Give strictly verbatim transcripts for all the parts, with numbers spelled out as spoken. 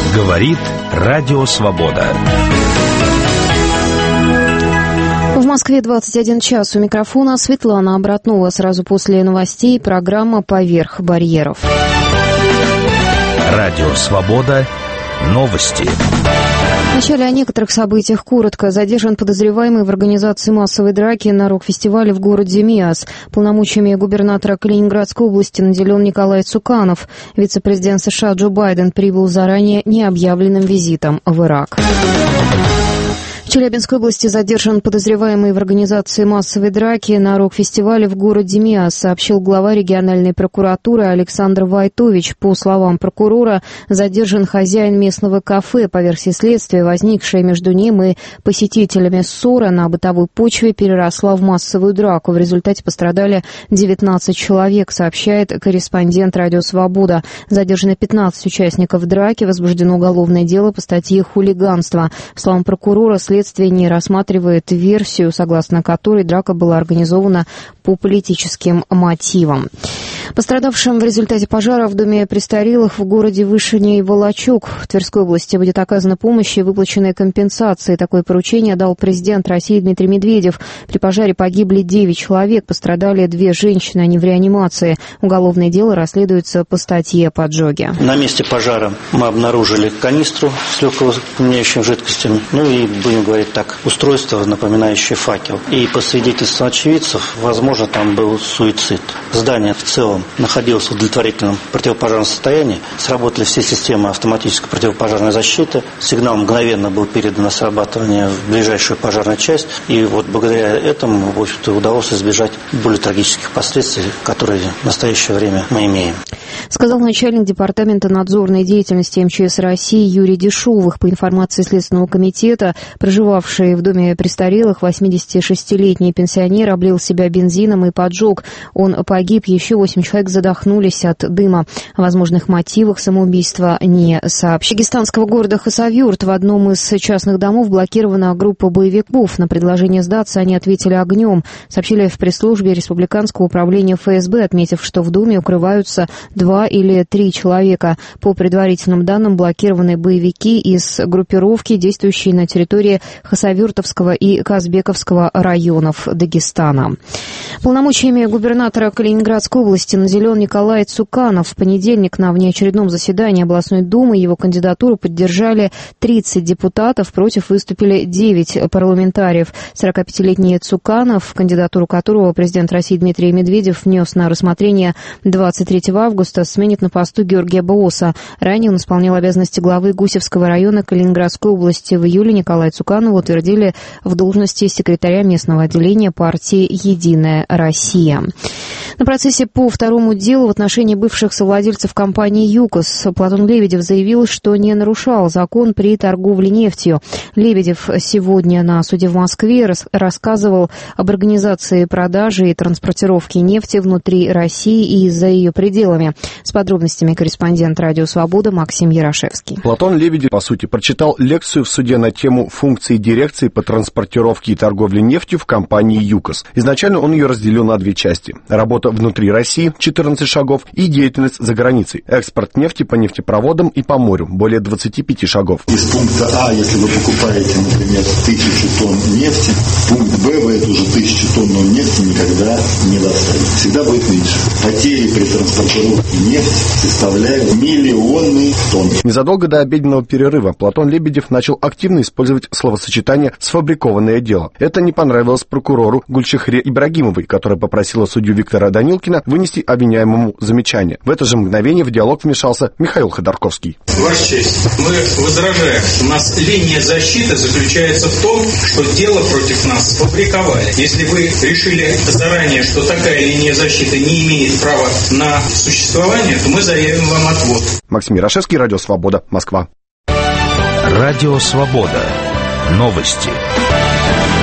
Говорит Радио Свобода. В Москве двадцать один час. У микрофона Светлана Обратнова. Сразу после новостей программа «Поверх барьеров». Радио Свобода. Новости. Вначале о некоторых событиях коротко. Задержан подозреваемый в организации массовой драки на рок-фестивале в городе Миасс. Полномочиями губернатора Калининградской области наделен Николай Цуканов. Вице-президент США Джо Байден прибыл заранее необъявленным визитом в Ирак. В Челябинской области задержан подозреваемый в организации массовой драки на рок-фестивале в городе Миасс, сообщил глава региональной прокуратуры Александр Войтович. По словам прокурора, задержан хозяин местного кафе. По версии следствия, возникшая между ним и посетителями ссора на бытовой почве переросла в массовую драку. В результате пострадали девятнадцать человек, сообщает корреспондент «Радио Свобода». Задержано пятнадцать участников драки, возбуждено уголовное дело по статье «Хулиганство». По словам прокурора, следствие Следствие не рассматривает версию, согласно которой драка была организована по политическим мотивам. Пострадавшим в результате пожара в доме престарелых в городе Вышине и Волочек в Тверской области будет оказана помощь и выплаченная компенсация. Такое поручение дал президент России Дмитрий Медведев. При пожаре погибли девять человек, пострадали две женщины, они в реанимации. Уголовное дело расследуется по статье поджоги. На месте пожара мы обнаружили канистру с легковоспламеняющими жидкостями, ну и, будем говорить так, устройство, напоминающее факел. И по свидетельству очевидцев, возможно, там был суицид. Здание в целом находилось в удовлетворительном противопожарном состоянии. Сработали все системы автоматической противопожарной защиты. Сигнал мгновенно был передан на срабатывание в ближайшую пожарную часть. И вот благодаря этому, в общем-то, удалось избежать более трагических последствий, которые в настоящее время мы имеем. Сказал начальник департамента надзорной деятельности эм че эс России Юрий Дешевых. По информации Следственного комитета, проживавший в доме престарелых восьмидесятишестилетний пенсионер облил себя бензином и поджег. Он погиб, еще восемь человек задохнулись от дыма. О возможных мотивах самоубийства не сообщили. В дагестанского города Хасавюрт в одном из частных домов блокирована группа боевиков. На предложение сдаться они ответили огнем. Сообщили в пресс-службе Республиканского управления эф эс бэ, отметив, что в доме укрываются два или три человека. По предварительным данным, блокированные боевики из группировки, действующие на территории Хасавюртовского и Казбековского районов Дагестана. Полномочиями губернатора Калининградской области наделен Николай Цуканов. В понедельник на внеочередном заседании областной думы его кандидатуру поддержали тридцать депутатов, против выступили девять парламентариев. сорокапятилетний Цуканов, кандидатуру которого президент России Дмитрий Медведев внес на рассмотрение двадцать третьего августа, сменит на посту Георгия Бооса. Ранее он исполнял обязанности главы Гусевского района Калининградской области. В июле Николая Цуканова утвердили в должности секретаря местного отделения партии «Единая Россия». На процессе по второму делу в отношении бывших совладельцев компании «ЮКОС» Платон Лебедев заявил, что не нарушал закон при торговле нефтью. Лебедев сегодня на суде в Москве рас- рассказывал об организации продажи и транспортировки нефти внутри России и за ее пределами. С подробностями корреспондент «Радио Свобода» Максим Ярошевский. Платон Лебедев, по сути, прочитал лекцию в суде на тему функции дирекции по транспортировке и торговле нефтью в компании «ЮКОС». Изначально он ее разделил на две части. Работа внутри России, четырнадцать шагов, и деятельность за границей. Экспорт нефти по нефтепроводам и по морю, более двадцать пять шагов. Из пункта А, если вы покупаете, например, тысячу тонн нефти, пункт Б, вы эту же тысячу тонн нефти никогда не доставите. Всегда будет меньше. Потери при транспортировке нефти составляют миллионы тонн. Незадолго до обеденного перерыва Платон Лебедев начал активно использовать словосочетание «сфабрикованное дело». Это не понравилось прокурору Гульчехре Ибрагимовой, которая попросила судью Виктора Данилкина вынести обвиняемому замечание. В это же мгновение в диалог вмешался Михаил Ходорковский. Ваша честь, мы возражаем. У нас линия защиты заключается в том, что дело против нас сфабриковали. Если вы решили заранее, что такая линия защиты не имеет права на существование, то мы заявим вам отвод. Максим Ярошевский, Радио Свобода, Москва. Радио Свобода. Новости.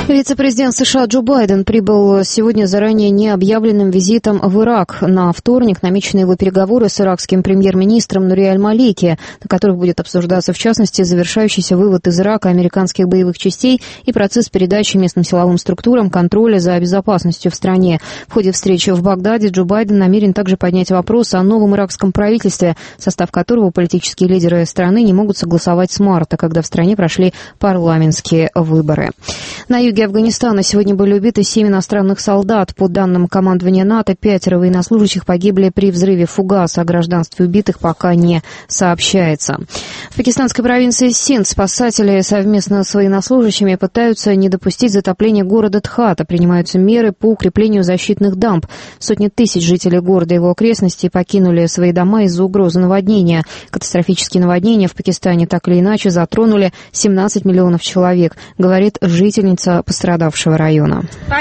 Вице-президент США Джо Байден прибыл сегодня заранее необъявленным визитом в Ирак. На вторник намечены его переговоры с иракским премьер-министром Нури аль-Малики, на которых будет обсуждаться, в частности, завершающийся вывод из Ирака американских боевых частей и процесс передачи местным силовым структурам контроля за безопасностью в стране. В ходе встречи в Багдаде Джо Байден намерен также поднять вопрос о новом иракском правительстве, состав которого политические лидеры страны не могут согласовать с марта, когда в стране прошли парламентские выборы. На юге Афганистана сегодня были убиты семь иностранных солдат. По данным командования НАТО, пятеро военнослужащих погибли при взрыве фугаса. О гражданстве убитых пока не сообщается. В пакистанской провинции Синд спасатели совместно с военнослужащими пытаются не допустить затопления города Тхата. Принимаются меры по укреплению защитных дамб. Сотни тысяч жителей города и его окрестностей покинули свои дома из-за угрозы наводнения. Катастрофические наводнения в Пакистане так или иначе затронули семнадцать миллионов человек, говорит жительница пострадавшего района.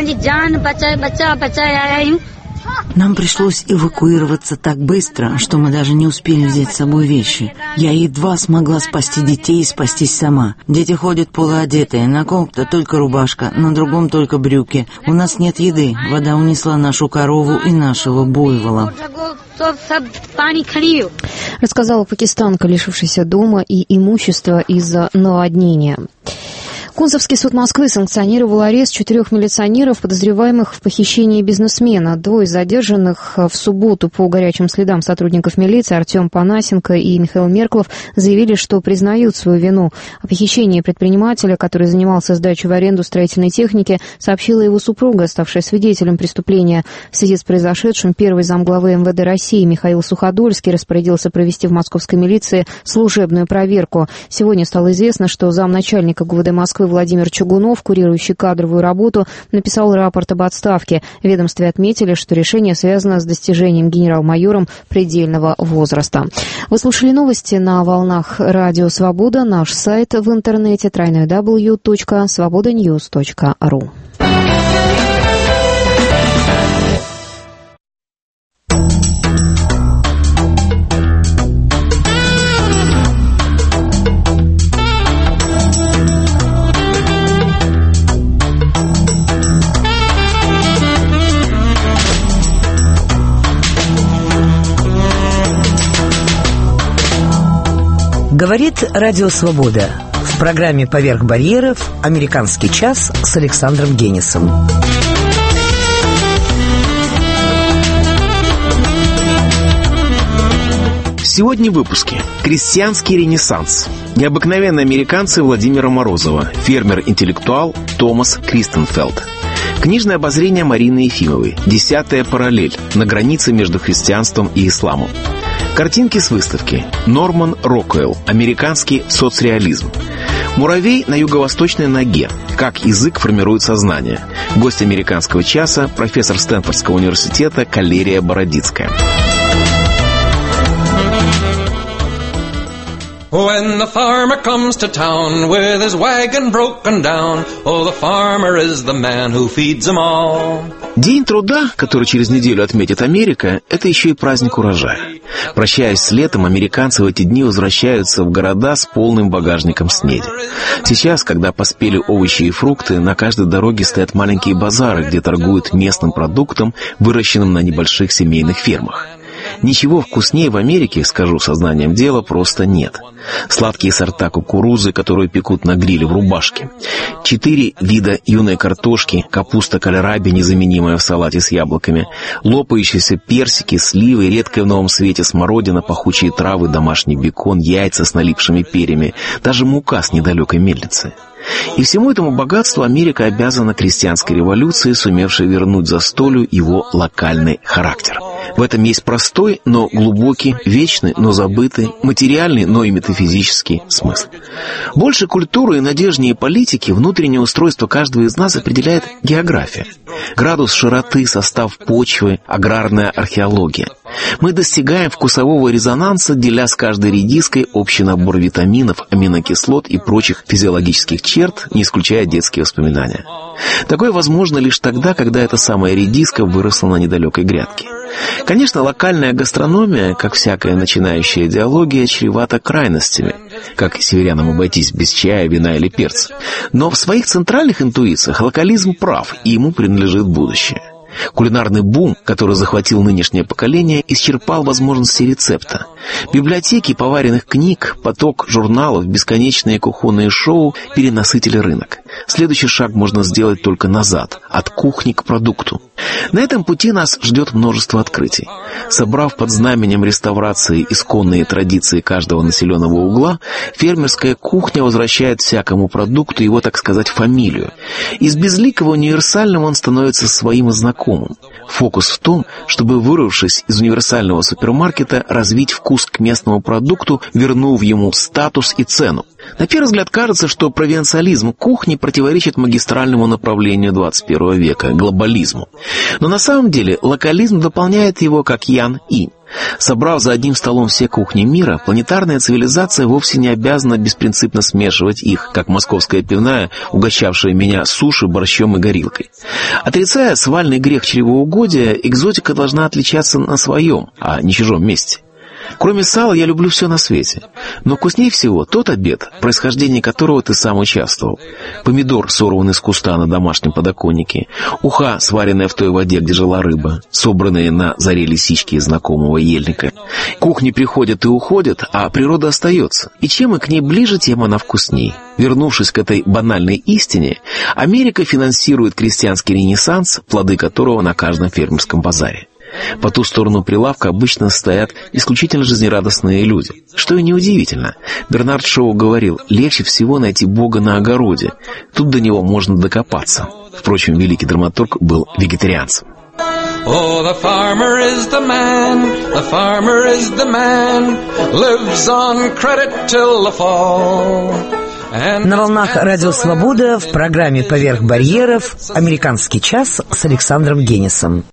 Нам пришлось эвакуироваться так быстро, что мы даже не успели взять с собой вещи. Я едва смогла спасти детей и спастись сама. Дети ходят полуодетые, на ком-то только рубашка, на другом только брюки. У нас нет еды, вода унесла нашу корову и нашего буйвола. Рассказала пакистанка, лишившаяся дома и имущества из-за наводнения. Кунцевский суд Москвы санкционировал арест четырех милиционеров, подозреваемых в похищении бизнесмена. Двое задержанных в субботу по горячим следам сотрудников милиции Артем Панасенко и Михаил Мерклов заявили, что признают свою вину. О похищении предпринимателя, который занимался сдачей в аренду строительной техники, сообщила его супруга, ставшая свидетелем преступления. В связи с произошедшим первый замглавы эм вэ дэ России Михаил Суходольский распорядился провести в московской милиции служебную проверку. Сегодня стало известно, что замначальника гэ у вэ дэ Москвы Владимир Чугунов, курирующий кадровую работу, написал рапорт об отставке. В ведомстве отметили, что решение связано с достижением генерал-майором предельного возраста. Вы слушали новости на волнах Радио Свобода. Наш сайт в интернете дабл ю дабл ю дабл ю точка свобода ньюс точка ру. Говорит Радио Свобода. В программе «Поверх барьеров» «Американский час» с Александром Генисом. Сегодня в выпуске. Крестьянский ренессанс. Необыкновенные американцы Владимира Морозова. Фермер-интеллектуал Томас Кристенфелд. Книжное обозрение Марины Ефимовой. Десятая параллель. На границе между христианством и исламом. Картинки с выставки. Норман Роквелл. Американский соцреализм. Муравей на юго-восточной ноге. Как язык формирует сознание. Гость американского часа, профессор Стэнфордского университета Калерия Бородицкая. When the farmer comes to town with his wagon broken down, oh, the farmer is the man who feeds them all. День труда, который через неделю отметит Америка, это еще и праздник урожая. Прощаясь с летом, американцы в эти дни возвращаются в города с полным багажником снеди. Сейчас, когда поспели овощи и фрукты, на каждой дороге стоят маленькие базары, где торгуют местным продуктом, выращенным на небольших семейных фермах. Ничего вкуснее в Америке, скажу сознанием дела, просто нет. Сладкие сорта кукурузы, которую пекут на гриле в рубашке. Четыре вида юной картошки, капуста кальраби, незаменимая в салате с яблоками, лопающиеся персики, сливы, редкая в новом свете смородина, пахучие травы, домашний бекон, яйца с налипшими перьями, даже мука с недалекой мельницы. И всему этому богатству Америка обязана крестьянской революции, сумевшей вернуть застолью его локальный характер. В этом есть простой, но глубокий, вечный, но забытый, материальный, но и метафизический смысл. Больше культуры и надежнее политики внутреннее устройство каждого из нас определяет география. Градус широты, состав почвы, аграрная археология. Мы достигаем вкусового резонанса, деля с каждой редиской общий набор витаминов, аминокислот и прочих физиологических черт, не исключая детские воспоминания. Такое возможно лишь тогда, когда эта самая редиска выросла на недалекой грядке. Конечно, локальная гастрономия, как всякая начинающая идеология, чревата крайностями, как северянам обойтись без чая, вина или перца. Но в своих центральных интуициях локализм прав, и ему принадлежит будущее. Кулинарный бум, который захватил нынешнее поколение, исчерпал возможности рецепта. Библиотеки поваренных книг, поток журналов, бесконечные кухонные шоу перенасытили рынок. Следующий шаг можно сделать только назад, от кухни к продукту. На этом пути нас ждет множество открытий. Собрав под знаменем реставрации исконные традиции каждого населенного угла, фермерская кухня возвращает всякому продукту его, так сказать, фамилию. Из безликого универсального он становится своим и знакомым. Фокус в том, чтобы, вырвавшись из универсального супермаркета, развить вкус к местному продукту, вернув ему статус и цену. На первый взгляд кажется, что провинциализм кухни противоречит магистральному направлению двадцать первого века – глобализму. Но на самом деле локализм дополняет его как ян-инь. Собрав за одним столом все кухни мира, планетарная цивилизация вовсе не обязана беспринципно смешивать их, как московская пивная, угощавшая меня суши, борщом и горилкой. Отрицая свальный грех чревоугодия, экзотика должна отличаться на своем, а не чужом месте. Кроме сала, я люблю все на свете. Но вкуснее всего тот обед, в происхождении которого ты сам участвовал. Помидор, сорванный с куста на домашнем подоконнике. Уха, сваренная в той воде, где жила рыба. Собранные на заре лисички из знакомого ельника. Кухни приходят и уходят, а природа остается. И чем мы к ней ближе, тем она вкусней. Вернувшись к этой банальной истине, Америка финансирует крестьянский ренессанс, плоды которого на каждом фермерском базаре. По ту сторону прилавка обычно стоят исключительно жизнерадостные люди. Что и неудивительно. Бернард Шоу говорил, легче всего найти Бога на огороде. Тут до него можно докопаться. Впрочем, великий драматург был вегетарианцем. Oh, the farmer is the man, the farmer is the man, lives on credit till the fall. На волнах Радио Свобода в программе «Поверх барьеров» «Американский час» с Александром Генисом.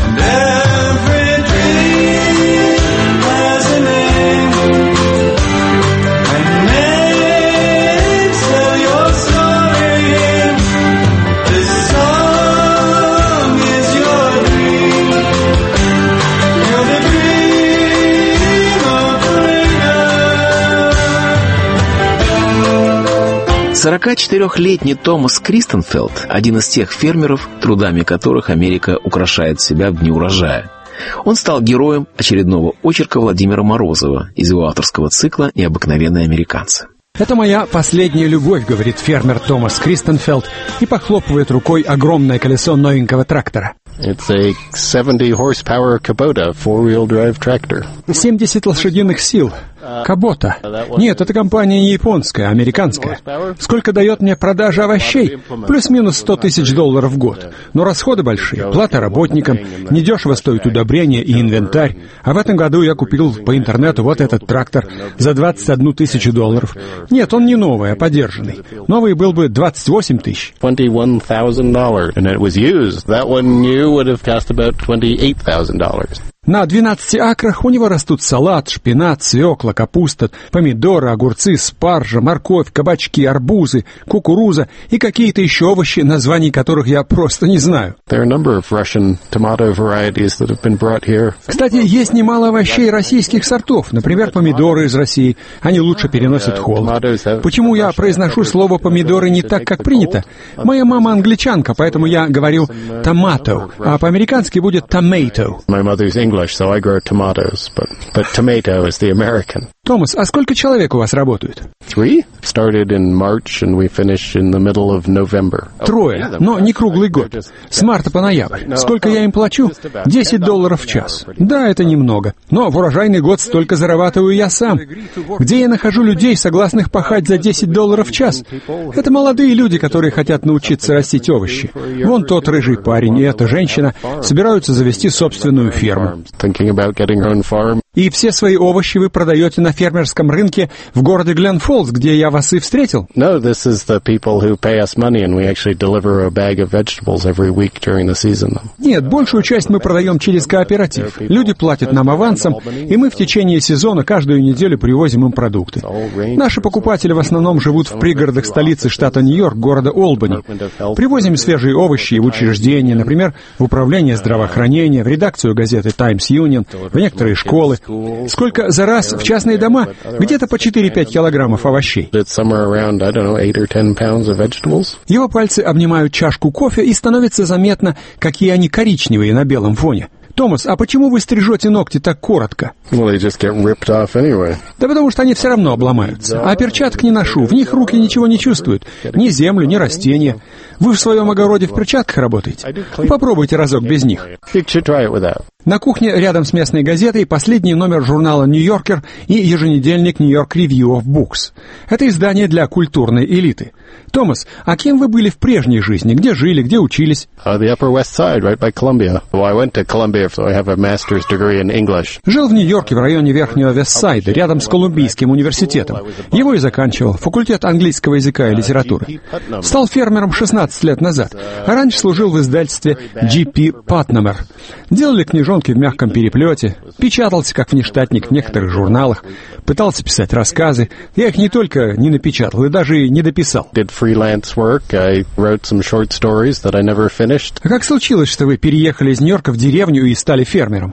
сорокачетырёхлетний Томас Кристенфелд – один из тех фермеров, трудами которых Америка украшает себя в дни урожая. Он стал героем очередного очерка Владимира Морозова из его авторского цикла «Необыкновенные американцы». «Это моя последняя любовь», — говорит фермер Томас Кристенфелд и похлопывает рукой огромное колесо новенького трактора. It's a seventy horsepower Kubota four-wheel drive tractor. семьдесят лошадиных сил. Кабота. Нет, это компания не японская, а американская. Сколько дает мне продажа овощей? Плюс-минус сто тысяч долларов в год. Но расходы большие, плата работникам, недешево стоит удобрения и инвентарь. А в этом году я купил по интернету вот этот трактор за двадцать одну тысячу долларов. Нет, он не новый, а подержанный. Новый был бы двадцать восемь тысяч. twenty-one thousand dollars, and it was used. That one new would have cost about twenty-eight thousand dollars. На двенадцати акрах у него растут салат, шпинат, свекла, капуста, помидоры, огурцы, спаржа, морковь, кабачки, арбузы, кукуруза и какие-то еще овощи, названий которых я просто не знаю. Кстати, есть немало овощей российских сортов, например, помидоры из России. Они лучше переносят холод. Почему я произношу слово «помидоры» не так, как принято? Моя мама англичанка, поэтому я говорю «tomato», а по-американски будет «tomato». English, so I grow tomatoes, but but tomato is the American. Томас, а сколько человек у вас работают? Three. Started in March and we finish in the middle of November. Трое, но не круглый год. С марта по ноябрь. Сколько я им плачу? Десять долларов в час. Да, это немного. Но в урожайный год столько зарабатываю я сам. Где я нахожу людей, согласных пахать за десять долларов в час? Это молодые люди, которые хотят научиться растить овощи. Вон тот рыжий парень и эта женщина собираются завести собственную ферму. И все свои овощи вы продаете на фермерском рынке в городе Глен-Фоллс, где я вас и встретил? No, this is the people who pay us money, and we actually deliver a bag of vegetables every week during the season. Нет, большую часть мы продаем через кооператив. Люди платят нам авансом, и мы в течение сезона каждую неделю привозим им продукты. Наши покупатели в основном живут в пригородах столицы штата Нью-Йорк, города Олбани. Привозим свежие овощи в учреждения, например, в управление здравоохранения, в редакцию газеты «Таймс Юнион», в некоторые школы. Сколько за раз в частные дома? Где-то по четыре-пять килограммов овощей. Его пальцы обнимают чашку кофе, и становится заметно, какие они коричневые на белом фоне. Томас, а почему вы стрижете ногти так коротко? Well, they just get ripped off anyway. Да потому что они все равно обломаются. А перчаток не ношу, в них руки ничего не чувствуют. Ни землю, ни растения. Вы в своем огороде в перчатках работаете? Попробуйте разок без них. You should try it without. На кухне рядом с местной газетой последний номер журнала «Нью-Йоркер» и еженедельник «Нью-Йорк Review of Books». Это издание для культурной элиты. Томас, а кем вы были в прежней жизни? Где жили, где учились? Uh, the Upper West Side, right by Columbia. Well, I went to Columbia, so I have a master's degree in English. Жил в Нью-Йорке в районе Верхнего Вестсайда, рядом с Колумбийским университетом. Его и заканчивал, факультет английского языка и литературы. Стал фермером шестнадцать лет назад, а раньше служил в издательстве джи пи Патнамер. Делали книжонки в мягком переплете, печатался как внештатник в некоторых журналах, пытался писать рассказы. Я их не только не напечатал, и даже не дописал. А как случилось, что вы переехали из Нью-Йорка в деревню и стали фермером?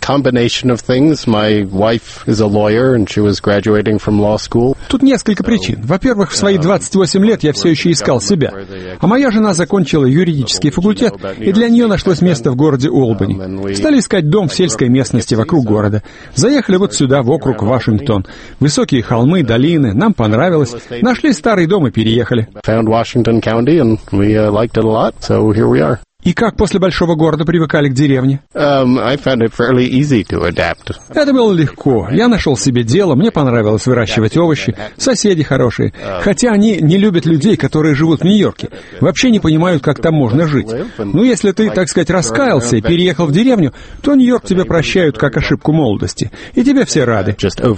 Тут несколько причин. Во-первых, в свои двадцать восемь лет я все еще искал себя. А моя жена закончила юридический факультет, и для нее нашлось место в городе Олбани. Стали искать дом в сельской местности вокруг города. Заехали вот сюда, в округ Вашингтон. Высокие холмы, долины. Нам понравилось. Нашли старый дом и переехали. И как после большого города привыкали к деревне? Um, I found it fairly easy to adapt. Это было легко. Я нашел себе дело, мне понравилось выращивать овощи, соседи хорошие. Хотя они не любят людей, которые живут в Нью-Йорке. Вообще не понимают, как там можно жить. Ну, если ты, так сказать, раскаялся и переехал в деревню, то Нью-Йорк тебе прощают как ошибку молодости. И тебе все рады.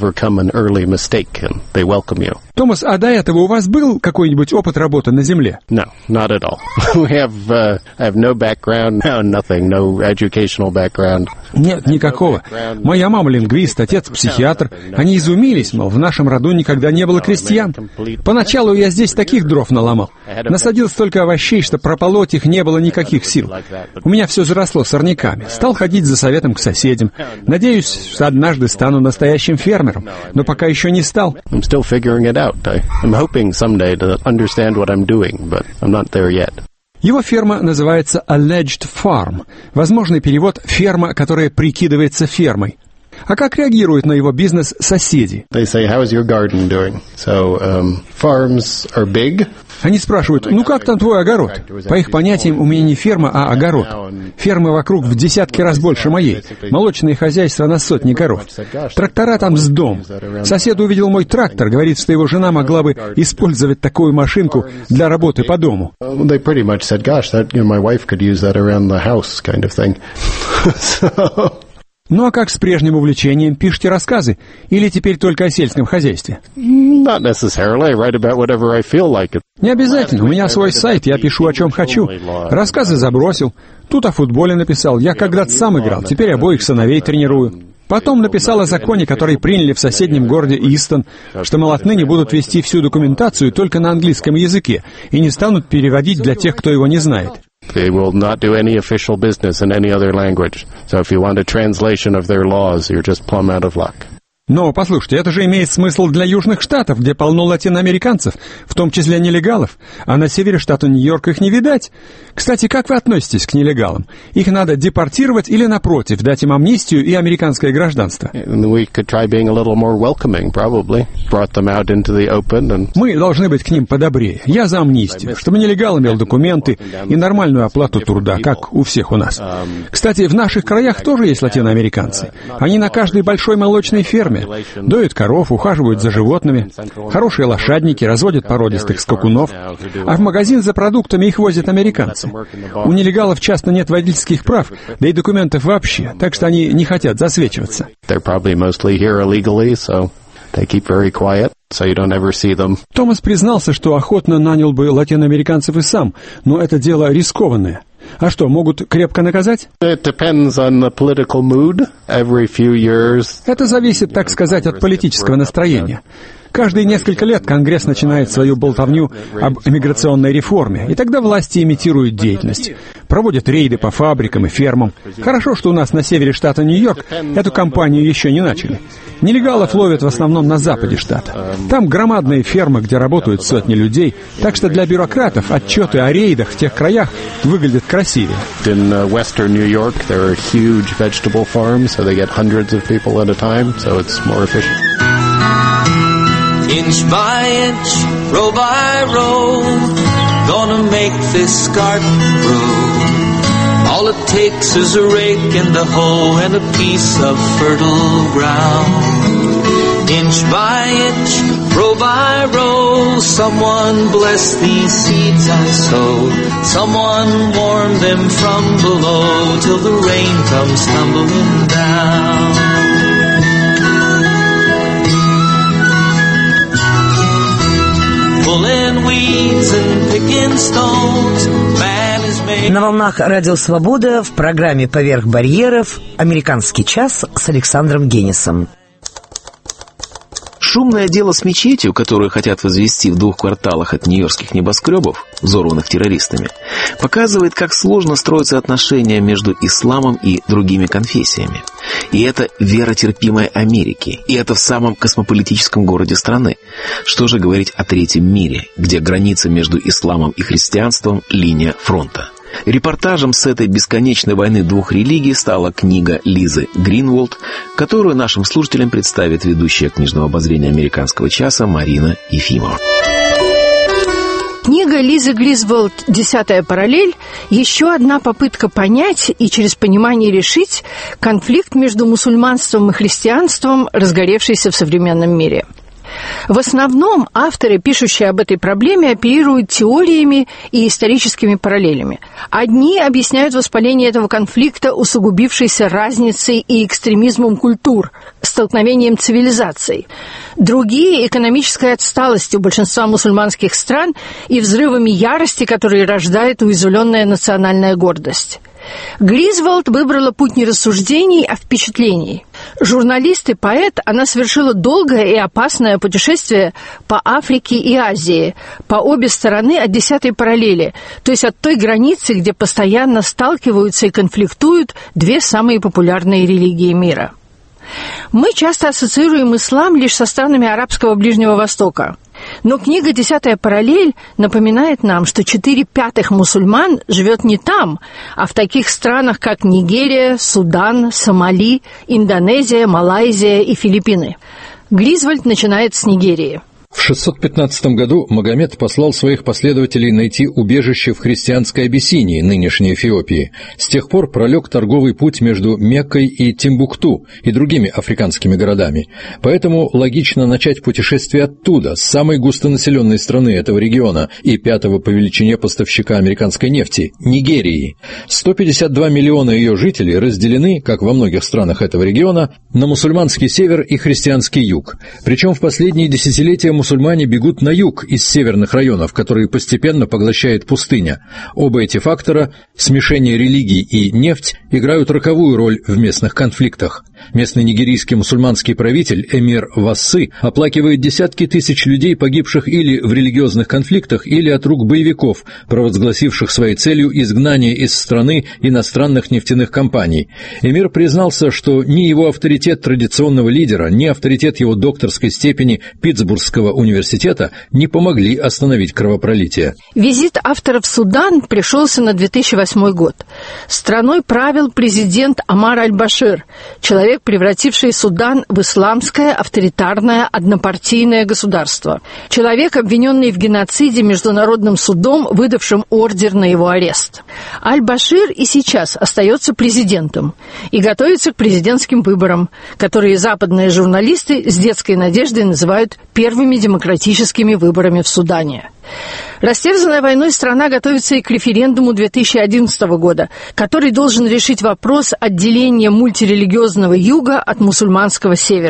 Томас, а до этого у вас был какой-нибудь опыт работы на земле? No, not at all. We have, uh, I have no background, no nothing, no educational background. Нет, никакого. Моя мама лингвист, отец психиатр. Они изумились, мол, в нашем роду никогда не было крестьян. Поначалу я здесь таких дров наломал. Насадил столько овощей, что прополоть их не было никаких сил. У меня все заросло сорняками. Стал ходить за советом к соседям. Надеюсь, что однажды стану настоящим фермером, но пока еще не стал. I'm still figuring it out. I'm hoping someday to understand what I'm doing, but I'm not there yet. Его ферма называется Alleged Farm. Возможный перевод «ферма, которая прикидывается фермой». А как реагируют на его бизнес соседи? They say, how is your garden doing? So, um, farms are big. Они спрашивают, ну как там твой огород? По их понятиям, у меня не ферма, а огород. Фермы вокруг в десятки раз больше моей. Молочные хозяйства на сотни коров. Трактора там с дом. Сосед увидел мой трактор, говорит, что его жена могла бы использовать такую машинку для работы по дому. They pretty much said, gosh, that, you know, my wife could use that around the house kind of thing. So... Ну а как с прежним увлечением? Пишете рассказы? Или теперь только о сельском хозяйстве? Not necessarily. I write about whatever I feel like it. Не обязательно. У меня свой сайт, я пишу о чем хочу. Рассказы забросил. Тут о футболе написал. Я когда-то сам играл, теперь обоих сыновей тренирую. Потом написал о законе, который приняли в соседнем городе Истон, что, мол, отныне будут вести всю документацию только на английском языке и не станут переводить для тех, кто его не знает. They will not do any official business in any other language. So if you want a translation of their laws, you're just plumb out of luck. Но, послушайте, это же имеет смысл для Южных Штатов, где полно латиноамериканцев, в том числе нелегалов, а на севере штата Нью-Йорк их не видать. Кстати, как вы относитесь к нелегалам? Их надо депортировать или, напротив, дать им амнистию и американское гражданство? We could try being a little more welcoming, probably. Brought them out into the open and... Мы должны быть к ним подобрее. Я за амнистию, чтобы нелегал имел документы и нормальную оплату труда, как у всех у нас. Кстати, в наших краях тоже есть латиноамериканцы. Они на каждой большой молочной ферме. Доят коров, ухаживают за животными. Хорошие лошадники, разводят породистых скакунов. А в магазин за продуктами их возят американцы. У нелегалов часто нет водительских прав, да и документов вообще, так что они не хотят засвечиваться. They keep very quiet, so you don't ever see them. Томас признался, что охотно нанял бы латиноамериканцев и сам, но это дело рискованное. А что, могут крепко наказать? It depends on the political mood. Every few years. Это зависит, так сказать, от политического настроения. Каждые несколько лет Конгресс начинает свою болтовню об иммиграционной реформе, и тогда власти имитируют деятельность. Проводят рейды по фабрикам и фермам. Хорошо, что у нас на севере штата Нью-Йорк эту кампанию еще не начали. Нелегалов ловят в основном на западе штата. Там громадные фермы, где работают сотни людей, так что для бюрократов отчеты о рейдах в тех краях выглядят красивее. In western New York, there are huge vegetable farms, so they get hundreds of people at a time, so it's more efficient. Inch by inch, row by row, gonna make this garden grow. All it takes is a rake and a hoe and a piece of fertile ground. Inch by inch, row by row, someone bless these seeds I sowed. Someone warm them from below till the rain comes tumbling down. На волнах Радио Свобода в программе «Поверх барьеров» «Американский час» с Александром Генисом. Шумное дело с мечетью, которую хотят возвести в двух кварталах от нью-йоркских небоскребов, взорванных террористами, показывает, как сложно строятся отношения между исламом и другими конфессиями. И это вера терпимой Америки, и это в самом космополитическом городе страны. Что же говорить о третьем мире, где граница между исламом и христианством – линия фронта? Репортажем с этой бесконечной войны двух религий стала книга Лизы Гринволд, которую нашим слушателям представит ведущая книжного обозрения «Американского часа» Марина Ефимова. Книга Лизы Гринволд «Десятая параллель» – еще одна попытка понять и через понимание решить конфликт между мусульманством и христианством, разгоревшийся в современном мире. В основном авторы, пишущие об этой проблеме, оперируют теориями и историческими параллелями. Одни объясняют воспаление этого конфликта усугубившейся разницей и экстремизмом культур, столкновением цивилизаций. Другие – экономической отсталостью большинства мусульманских стран и взрывами ярости, которые рождает уязвленная национальная гордость. Гринволд выбрала путь не рассуждений, а впечатлений. Журналист и поэт, она совершила долгое и опасное путешествие по Африке и Азии, по обе стороны от десятой параллели, то есть от той границы, где постоянно сталкиваются и конфликтуют две самые популярные религии мира. Мы часто ассоциируем ислам лишь со странами арабского Ближнего Востока. Но книга «Десятая параллель» напоминает нам, что четыре пятых мусульман живет не там, а в таких странах, как Нигерия, Судан, Сомали, Индонезия, Малайзия и Филиппины. Гринволд начинает с Нигерии. В шестьсот пятнадцатом году Магомед послал своих последователей найти убежище в христианской Абиссинии, нынешней Эфиопии. С тех пор пролег торговый путь между Меккой и Тимбукту и другими африканскими городами. Поэтому логично начать путешествие оттуда, с самой густонаселенной страны этого региона и пятого по величине поставщика американской нефти – Нигерии. сто пятьдесят два миллиона ее жителей разделены, как во многих странах этого региона, на мусульманский север и христианский юг. Причем в последние десятилетия мусульмане бегут на юг из северных районов, которые постепенно поглощает пустыня. Оба эти фактора, смешение религий и нефть, играют роковую роль в местных конфликтах. Местный нигерийский мусульманский правитель эмир Вассы оплакивает десятки тысяч людей, погибших или в религиозных конфликтах, или от рук боевиков, провозгласивших своей целью изгнание из страны иностранных нефтяных компаний. Эмир признался, что ни его авторитет традиционного лидера, ни авторитет его докторской степени Питтсбургского университета не помогли остановить кровопролитие. Визит автора в Судан пришелся на две тысячи восьмой год. Страной правил президент Омар аль-Башир, человек, превративший Судан в исламское, авторитарное, однопартийное государство. Человек, обвиненный в геноциде Международным судом, выдавшим ордер на его арест. Аль-Башир и сейчас остается президентом и готовится к президентским выборам, которые западные журналисты с детской надеждой называют первыми демократическими выборами в Судане. Растерзанная войной страна готовится и к референдуму две тысячи одиннадцатого года, который должен решить вопрос отделения мультирелигиозного юга от мусульманского севера.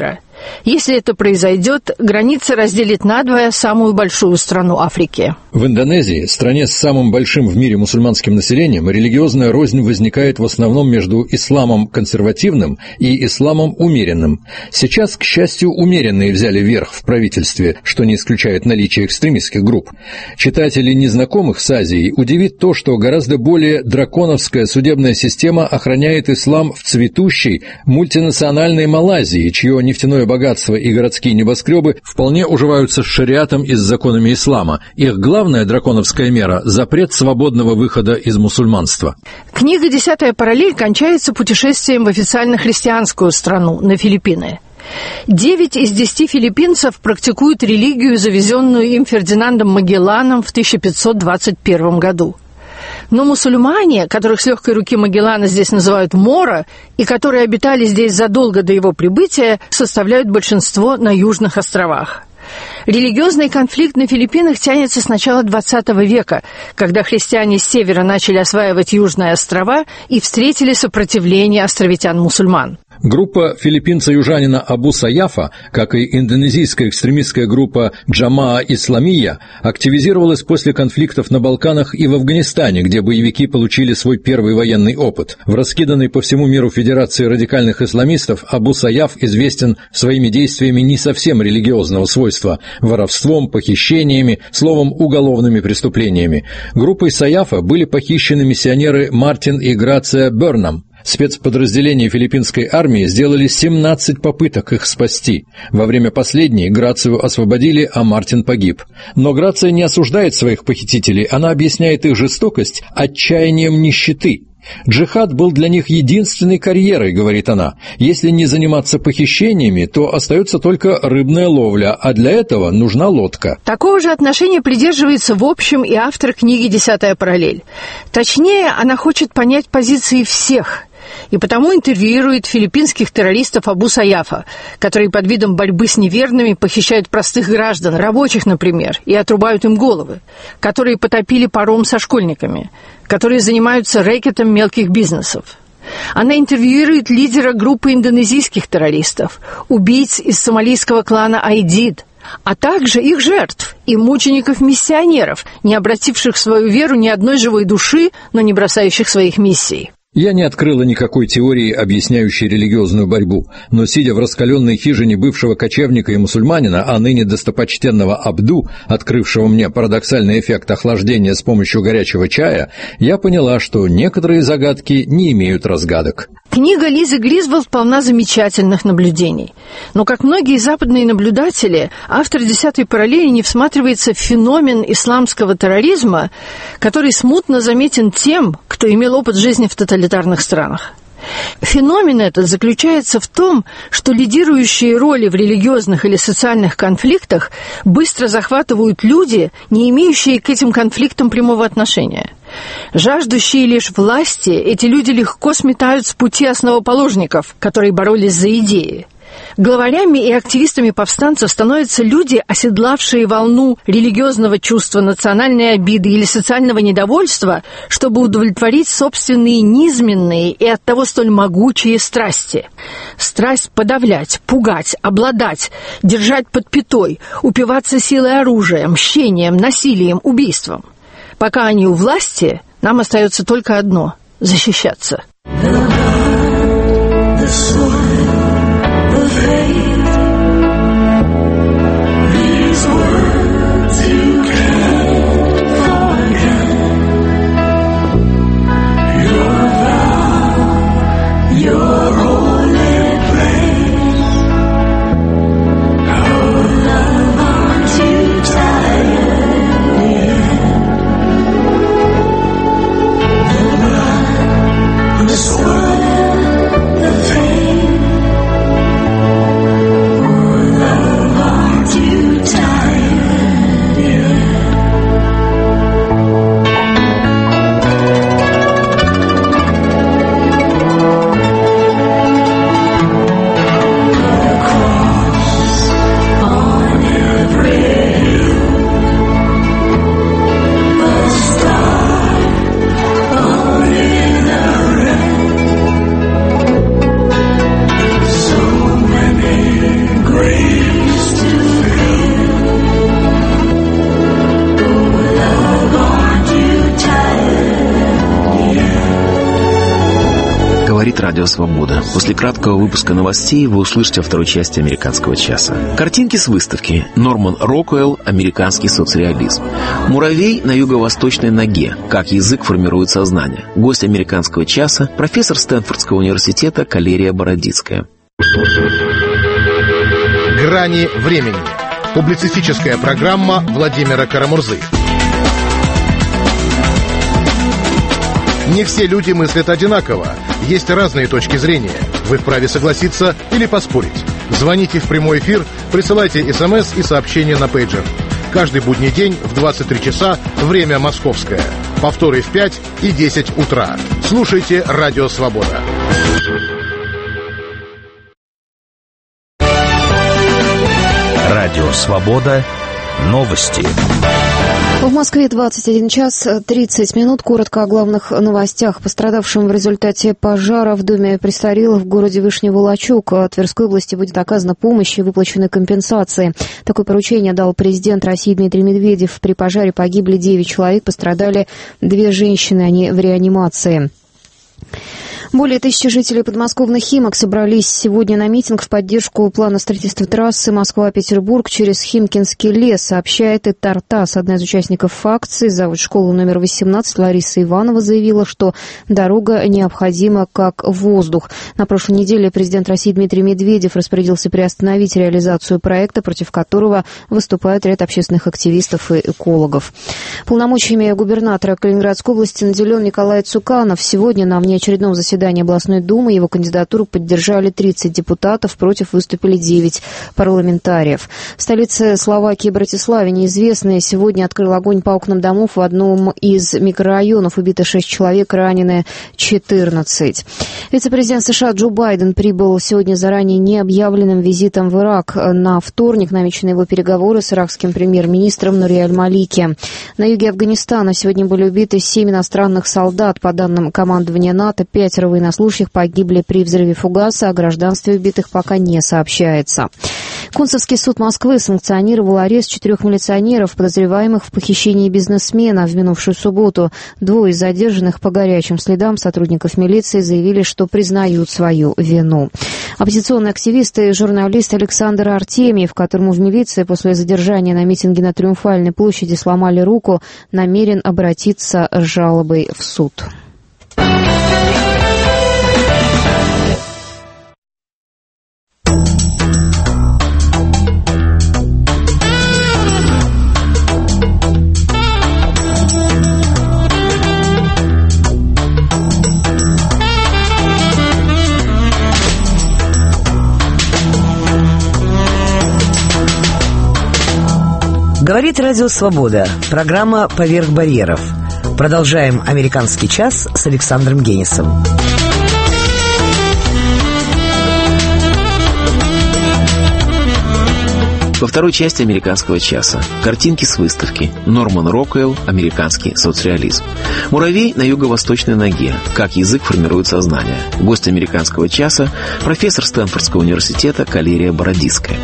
Если это произойдет, граница разделит надвое самую большую страну Африки. В Индонезии, стране с самым большим в мире мусульманским населением, религиозная рознь возникает в основном между исламом консервативным и исламом умеренным. Сейчас, к счастью, умеренные взяли верх в правительстве, что не исключает наличие экстремистских групп. Читателей, незнакомых с Азией, удивит то, что гораздо более драконовская судебная система охраняет ислам в цветущей мультинациональной Малайзии, чье нефтяное богатство и городские небоскребы вполне уживаются с шариатом и с законами ислама. Их главная драконовская мера – запрет свободного выхода из мусульманства. Книга «Десятая параллель» кончается путешествием в официально христианскую страну, на Филиппины. Девять из десяти филиппинцев практикуют религию, завезенную им Фердинандом Магелланом в тысяча пятьсот двадцать первом году. Но мусульмане, которых с легкой руки Магеллана здесь называют Мора, и которые обитали здесь задолго до его прибытия, составляют большинство на Южных островах. Религиозный конфликт на Филиппинах тянется с начала двадцатого века, когда христиане с севера начали осваивать Южные острова и встретили сопротивление островитян-мусульман. Группа филиппинца-южанина Абу Саяфа, как и индонезийская экстремистская группа Джамаа Исламия, активизировалась после конфликтов на Балканах и в Афганистане, где боевики получили свой первый военный опыт. В раскиданной по всему миру Федерации радикальных исламистов Абу Саяф известен своими действиями не совсем религиозного свойства – воровством, похищениями, словом, уголовными преступлениями. Группой Саяфа были похищены миссионеры Мартин и Грация Бернам. Спецподразделения филиппинской армии сделали семнадцать попыток их спасти. Во время последней Грацию освободили, а Мартин погиб. Но Грация не осуждает своих похитителей, она объясняет их жестокость отчаянием нищеты. «Джихад был для них единственной карьерой», — говорит она. «Если не заниматься похищениями, то остается только рыбная ловля, а для этого нужна лодка». Такого же отношения придерживается в общем и автор книги «Десятая параллель». Точнее, она хочет понять позиции всех, и потому интервьюирует филиппинских террористов Абу Саяфа, которые под видом борьбы с неверными похищают простых граждан, рабочих, например, и отрубают им головы, которые потопили паром со школьниками, которые занимаются рэкетом мелких бизнесов. Она интервьюирует лидера группы индонезийских террористов, убийц из сомалийского клана Айдид, а также их жертв и мучеников-миссионеров, не обративших в свою веру ни одной живой души, но не бросающих своих миссий. Я не открыла никакой теории, объясняющей религиозную борьбу, но, сидя в раскаленной хижине бывшего кочевника и мусульманина, а ныне достопочтенного Абду, открывшего мне парадоксальный эффект охлаждения с помощью горячего чая, я поняла, что некоторые загадки не имеют разгадок. Книга Лизы Грисволд полна замечательных наблюдений. Но, как многие западные наблюдатели, автор «Десятой параллели» не всматривается в феномен исламского терроризма, который смутно заметен тем, кто имел опыт жизни в тоталитарных странах. Феномен этот заключается в том, что лидирующие роли в религиозных или социальных конфликтах быстро захватывают люди, не имеющие к этим конфликтам прямого отношения. Жаждущие лишь власти, эти люди легко сметают с пути основоположников, которые боролись за идеи. Главарями и активистами повстанцев становятся люди, оседлавшие волну религиозного чувства, национальной обиды или социального недовольства, чтобы удовлетворить собственные низменные и оттого столь могучие страсти. Страсть подавлять, пугать, обладать, держать под пятой, упиваться силой оружия, мщением, насилием, убийством. Пока они у власти, нам остается только одно – защищаться. Радио Свобода. После краткого выпуска новостей вы услышите во второй части «Американского часа». Картинки с выставки. Норман Роквелл. Американский соцреализм. Муравей на юго-восточной ноге. Как язык формирует сознание. Гость «Американского часа» — профессор Стэнфордского университета Калерия Бородицкая. «Грани времени». Публицистическая программа Владимира Карамурзы. Не все люди мыслят одинаково. Есть разные точки зрения. Вы вправе согласиться или поспорить. Звоните в прямой эфир, присылайте смс и сообщения на пейджер. Каждый будний день в двадцать три часа, время московское. Повторы в пять и десять утра. Слушайте «Радио Свобода». Радио Свобода. Новости. В Москве двадцать один час тридцать минут. Коротко о главных новостях. Пострадавшим в результате пожара в доме престарелых в городе Вышний Волочек Тверской области будет оказана помощь и выплачены компенсации. Такое поручение дал президент России Дмитрий Медведев. При пожаре погибли девять человек, пострадали две женщины, они в реанимации. Более тысячи жителей подмосковных Химок собрались сегодня на митинг в поддержку плана строительства трассы Москва-Петербург через Химкинский лес, сообщает и Тартас. Одна из участников акции, завуч школы номер восемнадцать Лариса Иванова, заявила, что дорога необходима как воздух. На прошлой неделе президент России Дмитрий Медведев распорядился приостановить реализацию проекта, против которого выступает ряд общественных активистов и экологов. Полномочиями губернатора Калининградской области наделен Николай Цуканов. Сегодня на внеочередном заседании областной думы его кандидатуру поддержали тридцать депутатов, против выступили девять парламентариев. В столице Словакии Братиславе неизвестный сегодня открыл огонь по окнам домов в одном из микрорайонов. Убито шесть человек, ранены четырнадцать. Вице-президент США Джо Байден прибыл сегодня заранее необъявленным визитом в Ирак. На вторник намечены его переговоры с иракским премьер-министром Нури аль-Малики. На юге Афганистана сегодня были убиты семь иностранных солдат. По данным командования НАТО, пятеро военнослужащих погибли при взрыве фугаса, о гражданстве убитых пока не сообщается. Кунцевский суд Москвы санкционировал арест четырех милиционеров, подозреваемых в похищении бизнесмена в минувшую субботу. Двое из задержанных по горячим следам сотрудников милиции заявили, что признают свою вину. Оппозиционный активист и журналист Александр Артемьев, которому в милиции после задержания на митинге на Триумфальной площади сломали руку, намерен обратиться с жалобой в суд. Говорит Радио Свобода. Программа «Поверх барьеров». Продолжаем «Американский час» с Александром Генисом. Во второй части «Американского часа» картинки с выставки. Норман Роквелл. Американский соцреализм. Муравей на юго-восточной ноге. Как язык формирует сознание. Гость «Американского часа» — профессор Стэнфордского университета Калерия Бородицкая.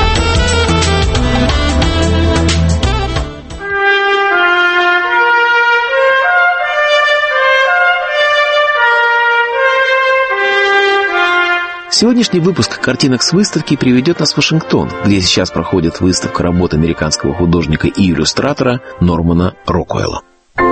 Сегодняшний выпуск картинок с выставки приведет нас в Вашингтон, где сейчас проходит выставка работ американского художника и иллюстратора Нормана Роквелла.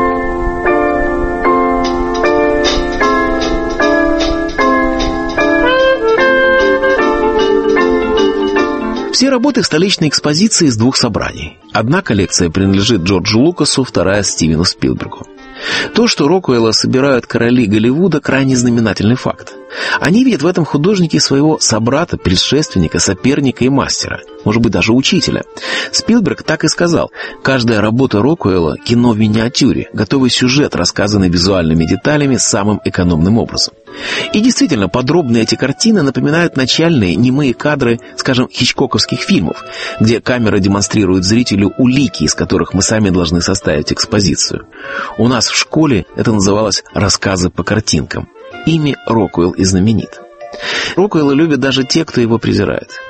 Все работы в столичной экспозиции из двух собраний. Одна коллекция принадлежит Джорджу Лукасу, вторая — Стивену Спилбергу. То, что Роквелла собирают короли Голливуда, крайне знаменательный факт. Они видят в этом художнике своего собрата, предшественника, соперника и мастера, может быть, даже учителя. Спилберг так и сказал: каждая работа Роквелла — кино в миниатюре, готовый сюжет, рассказанный визуальными деталями самым экономным образом. И действительно, подробные эти картины напоминают начальные немые кадры, скажем, хичкоковских фильмов, где камера демонстрирует зрителю улики, из которых мы сами должны составить экспозицию. У нас в школе это называлось «рассказы по картинкам». Ими Роквелл и знаменит. Роквелла любят даже те, кто его презирает.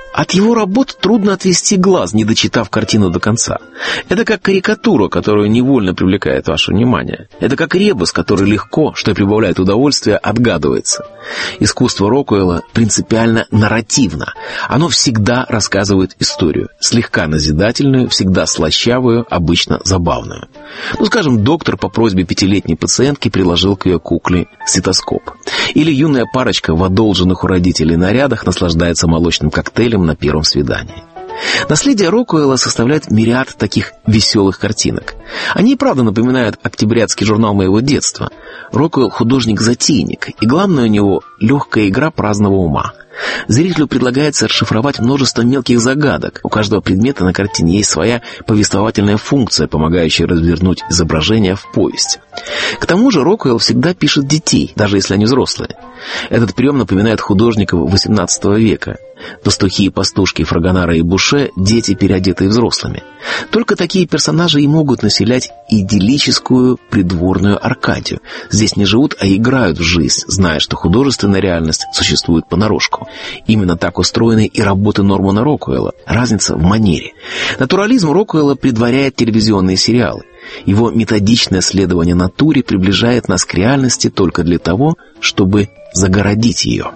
От его работ трудно отвести глаз, не дочитав картину до конца. Это как карикатура, которая невольно привлекает ваше внимание. Это как ребус, который легко, что и прибавляет удовольствие, отгадывается. Искусство Рокуэлла принципиально нарративно. Оно всегда рассказывает историю. Слегка назидательную, всегда слащавую, обычно забавную. Ну, скажем, доктор по просьбе пятилетней пациентки приложил к ее кукле стетоскоп. Или юная парочка в одолженных у родителей нарядах наслаждается молочным коктейлем на первом свидании. Наследие Рокуэлла составляет мириад таких веселых картинок. Они и правда напоминают октябрятский журнал моего детства. Рокуэлл — художник-затейник, и главное у него — легкая игра праздного ума. Зрителю предлагается расшифровать множество мелких загадок. У каждого предмета на картине есть своя повествовательная функция, помогающая развернуть изображение в повесть. К тому же Рокуэлл всегда пишет детей, даже если они взрослые. Этот прием напоминает художников восемнадцатого века. Пастухи и пастушки Фрагонара и Буше — дети, переодетые взрослыми. Только такие персонажи и могут населять идиллическую придворную Аркадию. Здесь не живут, а играют в жизнь, зная, что художественная реальность существует понарошку. Именно так устроены и работы Нормана Рокуэлла. Разница в манере. Натурализм Рокуэлла предваряет телевизионные сериалы. Его методичное следование натуре приближает нас к реальности только для того, чтобы загородить ее.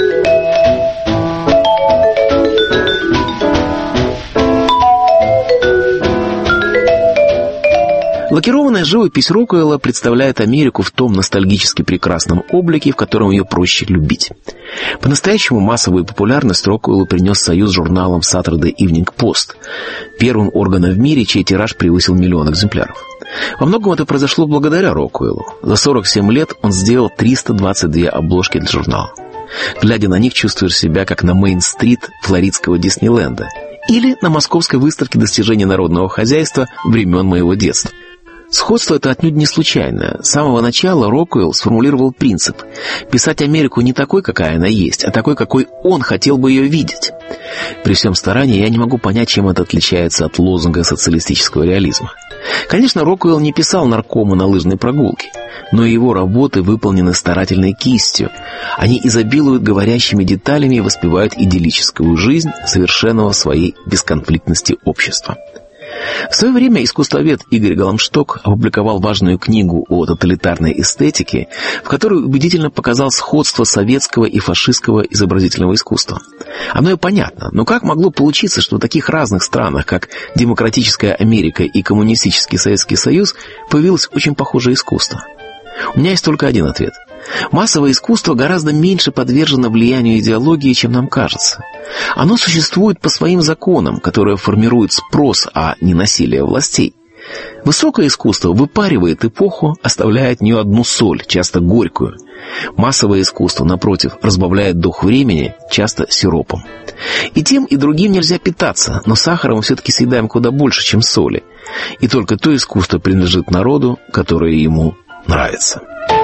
Лакированная живопись Рокуэлла представляет Америку в том ностальгически прекрасном облике, в котором ее проще любить. По-настоящему массовую популярность Рокуэллу принес союз с журналом Saturday Evening Post, первым органом в мире, чей тираж превысил миллион экземпляров. Во многом это произошло благодаря Рокуэллу. За сорок семь лет он сделал триста двадцать две обложки для журнала. Глядя на них, чувствуешь себя как на Мейн-стрит флоридского Диснейленда или на московской выставке достижений народного хозяйства времен моего детства. Сходство это отнюдь не случайное. С самого начала Рокуэлл сформулировал принцип – писать Америку не такой, какая она есть, а такой, какой он хотел бы ее видеть. При всем старании я не могу понять, чем это отличается от лозунга социалистического реализма. Конечно, Рокуэлл не писал наркома на лыжной прогулке, но и его работы выполнены старательной кистью. Они изобилуют говорящими деталями и воспевают идиллическую жизнь совершенного в своей бесконфликтности общества. В свое время искусствовед Игорь Галамшток опубликовал важную книгу о тоталитарной эстетике, в которой убедительно показал сходство советского и фашистского изобразительного искусства. Оно и понятно, но как могло получиться, что в таких разных странах, как демократическая Америка и коммунистический Советский Союз, появилось очень похожее искусство? У меня есть только один ответ. Массовое искусство гораздо меньше подвержено влиянию идеологии, чем нам кажется. Оно существует по своим законам, которые формируют спрос, а не насилие властей. Высокое искусство выпаривает эпоху, оставляя от нее одну соль, часто горькую. Массовое искусство, напротив, разбавляет дух времени, часто сиропом. И тем, и другим нельзя питаться, но сахара мы все-таки съедаем куда больше, чем соли. И только то искусство принадлежит народу, которое ему нравится.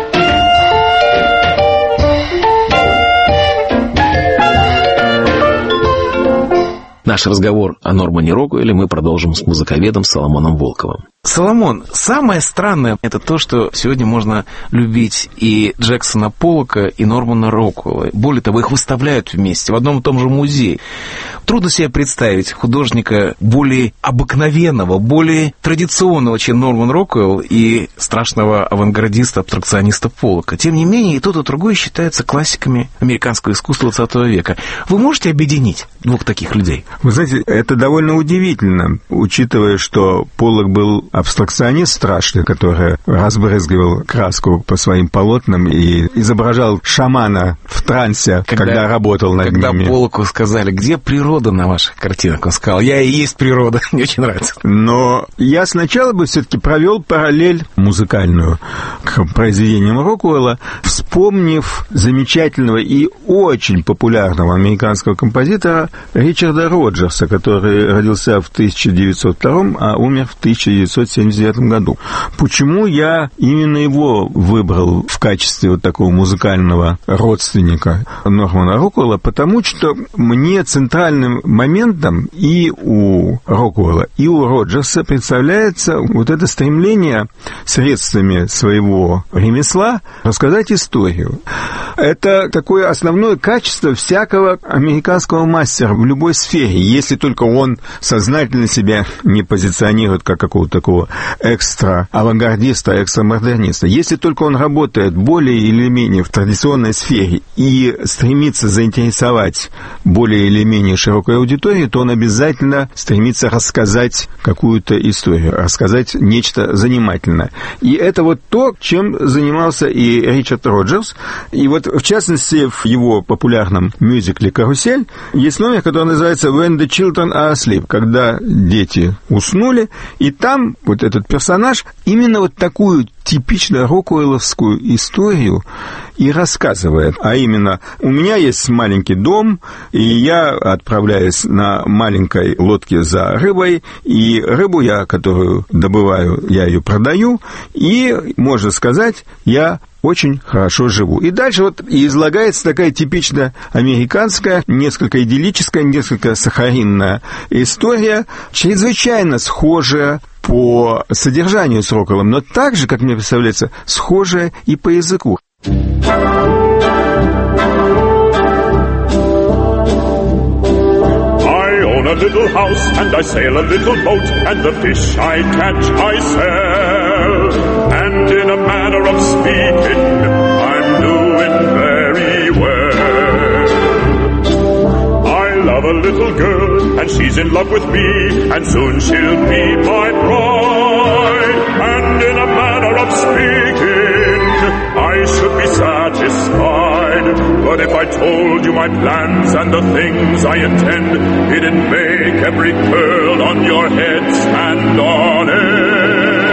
Наш разговор о Нормане Рокуэлле мы продолжим с музыковедом Соломоном Волковым. Соломон, самое странное — это то, что сегодня можно любить и Джексона Поллока, и Нормана Рокуэлла. Более того, их выставляют вместе в одном и том же музее. Трудно себе представить художника более обыкновенного, более традиционного, чем Норман Рокуэлл, и страшного авангардиста, абстракциониста Поллока. Тем не менее, и тот, и другой считаются классиками американского искусства двадцатого века. Вы можете объединить двух таких людей? Вы знаете, это довольно удивительно, учитывая, что Поллок был абстракционист страшный, который разбрызгивал краску по своим полотнам и изображал шамана в трансе, когда, когда работал над когда ними. Когда Поллоку сказали, где природа на ваших картинах, он сказал, я и есть природа. Мне очень нравится. Но я сначала бы все-таки провел параллель музыкальную к произведениям Рокуэлла, вспомнив замечательного и очень популярного американского композитора Ричарда Роджерса, который родился в тысяча девятьсот втором, а умер в тысяча девятьсот семьдесят девятом году. Почему я именно его выбрал в качестве вот такого музыкального родственника Нормана Рокуэлла? Потому что мне центральным моментом и у Рокуэлла, и у Роджерса представляется вот это стремление средствами своего ремесла рассказать историю. Это такое основное качество всякого американского мастера в любой сфере, если только он сознательно себя не позиционирует как какого-то такого экстра-авангардиста, экстрамодерниста. Если только он работает более или менее в традиционной сфере и стремится заинтересовать более или менее широкую аудиторию, то он обязательно стремится рассказать какую-то историю, рассказать нечто занимательное. И это вот то, чем занимался и Ричард Роджерс. И вот, в частности, в его популярном мюзикле «Карусель» есть номер, который называется «When the Children are asleep», когда дети уснули, и там вот этот персонаж именно вот такую типично рокуэлловскую историю и рассказывает. А именно, у меня есть маленький дом, и я отправляюсь на маленькой лодке за рыбой, и рыбу я, которую добываю, я ее продаю, и, можно сказать, я очень хорошо живу. И дальше вот излагается такая типично американская, несколько идиллическая, несколько сахаринная история, чрезвычайно схожая по содержанию с Рокуэллом, но также, как мне представляется, схожая и по языку. I own a little house and I sail a little boat, and the fish I catch I sell, and in a manner of speaking I'm doing very well. I love a little girl and she's in love with me, and soon she'll be my bride, and in a manner of speaking I should be satisfied. But if I told you my plans and the things I intend, it'd make every curl on your head stand on end.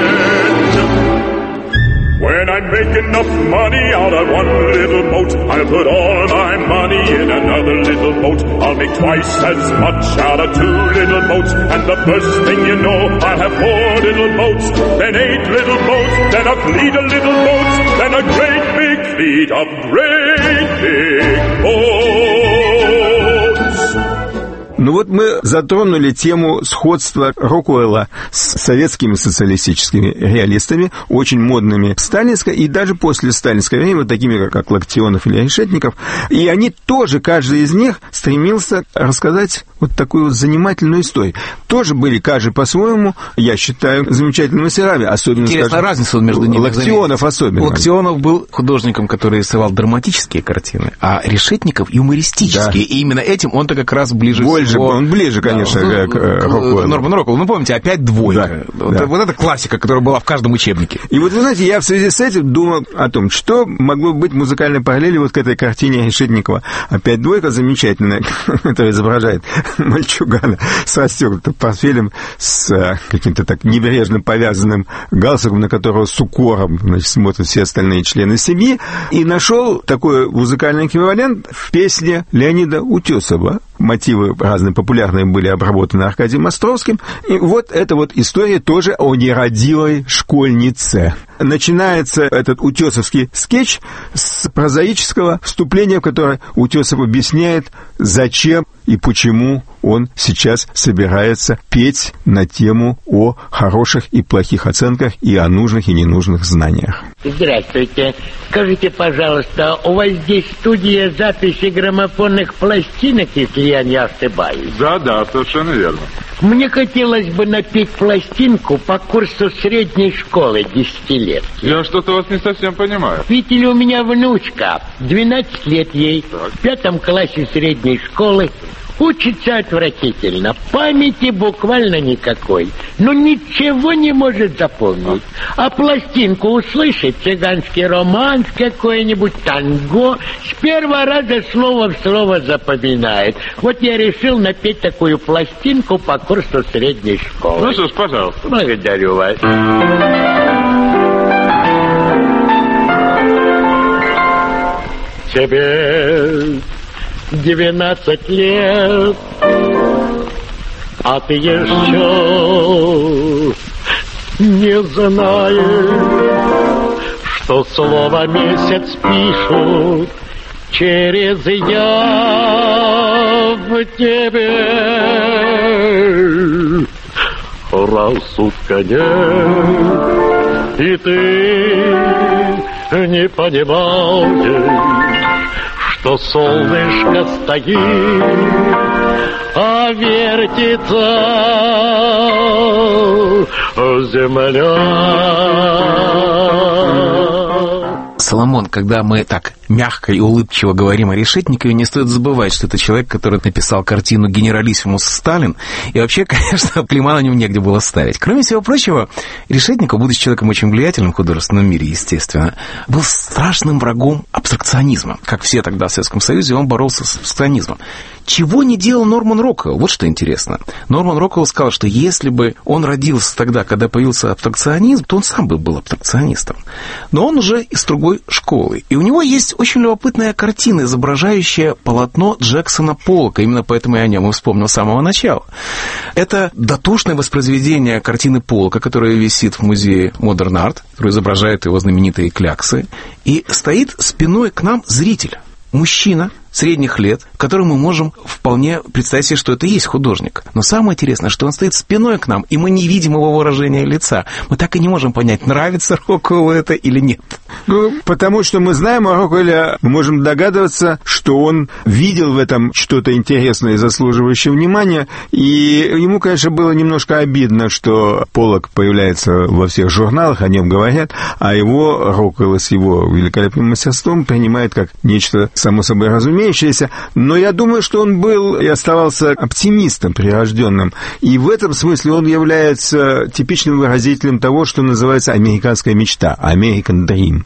When I make enough money out of one little boat, I'll put all my money in another little boat. I'll make twice as much out of two little boats, and the first thing you know, I'll have four little boats, then eight little boats, then a fleet of little boats, then a great big fleet of great big boats. Ну вот мы затронули тему сходства Рокуэлла с советскими социалистическими реалистами, очень модными в сталинское и даже после сталинского времени, вот такими, как Локтионов или Решетников. И они тоже, каждый из них стремился рассказать вот такую вот занимательную историю. Тоже были, каждый по-своему, я считаю, замечательными мастерами. Особенно, интересная скажем, разница между ними. Локтионов особенно. Локтионов был художником, который рисовал драматические картины, а Решетников юмористические. Да. И именно этим он-то как раз ближе Больше, всего... Он ближе, конечно, да, к, к Рокуэллу. Норману Рокуэллу. Ну, помните, опять двойка. Да, вот, да. вот это классика, которая была в каждом учебнике. И вот, вы знаете, я в связи с этим думал о том, что могло быть музыкальной параллелью вот к этой картине Решетникова. Опять двойка замечательная, которая изображает мальчугана с расстегнутым портфелем, с каким-то так небрежно повязанным галстуком, на которого с укором, значит, смотрят все остальные члены семьи, и нашел такой музыкальный эквивалент в песне Леонида Утесова. Мотивы разные популярные были обработаны Аркадием Островским. И вот эта вот история тоже о нерадивой школьнице. Начинается этот утесовский скетч с прозаического вступления, в которое Утесов объясняет, зачем и почему он сейчас собирается петь на тему о хороших и плохих оценках и о нужных и ненужных знаниях. Здравствуйте. Скажите, пожалуйста, у вас здесь студия записи граммофонных пластинок, если я не ошибаюсь? Да, да, совершенно верно. Мне хотелось бы напеть пластинку по курсу средней школы десятилетки. Я что-то вас не совсем понимаю. Видите ли, у меня внучка, двенадцать лет ей, так. в пятом классе средней школы. Учится отвратительно, памяти буквально никакой, но ничего не может запомнить. А пластинку услышит, цыганский романс какой-нибудь, танго, с первого раза слово в слово запоминает. Вот я решил напеть такую пластинку по курсу средней школы. Ну что ж, пожалуйста. Благодарю вас. Тебе двенадцать лет, а ты еще не знаешь, что слово месяц пишут через «я» в тебе. Рассудка нет, и ты не понимаете, что солнышко стоит, а вертится земля. Соломон, когда мы так мягко и улыбчиво говорим о Решетникове, не стоит забывать, что это человек, который написал картину «Генералиссимус Сталин», и вообще, конечно, клейма на нем негде было ставить. Кроме всего прочего, Решетников, будучи человеком очень влиятельным в художественном мире, естественно, был страшным врагом абстракционизма. Как все тогда в Советском Союзе, он боролся с абстракционизмом. Чего не делал Норман Роквелл? Вот что интересно. Норман Роквелл сказал, что если бы он родился тогда, когда появился абстракционизм, то он сам бы был абстракционистом. Но он уже из другой школы. И у него есть очень любопытная картина, изображающая полотно Джексона Поллока. Именно поэтому я о нем и вспомнил с самого начала. Это дотошное воспроизведение картины Поллока, которая висит в музее Modern Art, который изображает его знаменитые кляксы. И стоит спиной к нам зритель. Мужчина средних лет, которому мы можем вполне представить себе, что это и есть художник. Но самое интересное, что он стоит спиной к нам, и мы не видим его выражения лица. Мы так и не можем понять, нравится Роквеллу это или нет. Ну, потому что мы знаем о Роквелле, мы можем догадываться, что он видел в этом что-то интересное и заслуживающее внимания, и ему, конечно, было немножко обидно, что Поллок появляется во всех журналах, о нем говорят, а его Роквелл с его великолепным мастерством принимает как нечто само собой разумеющееся. Но я думаю, что он был и оставался оптимистом прирожденным. И в этом смысле он является типичным выразителем того, что называется американская мечта, American Dream.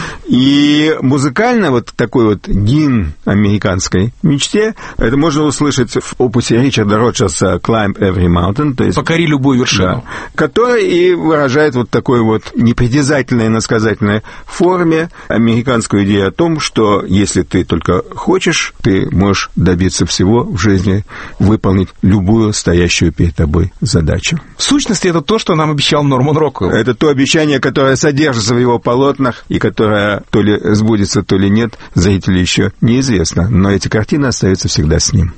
И музыкально вот такой вот гимн американской мечте, это можно услышать в опусе Ричарда Роджерса «Climb Every Mountain», то есть «Покори любую вершину», да, который и выражает вот такой вот непритязательной, иносказательной форме американскую идею о том, что если ты только хочешь, ты можешь добиться всего в жизни, выполнить любую стоящую перед тобой задачу. В сущности, это то, что нам обещал Норман Роквелл. Это то обещание, которое содержится в его полотнах, и которое то ли сбудется, то ли нет, зрителю еще неизвестно. Но эти картины остаются всегда с ним.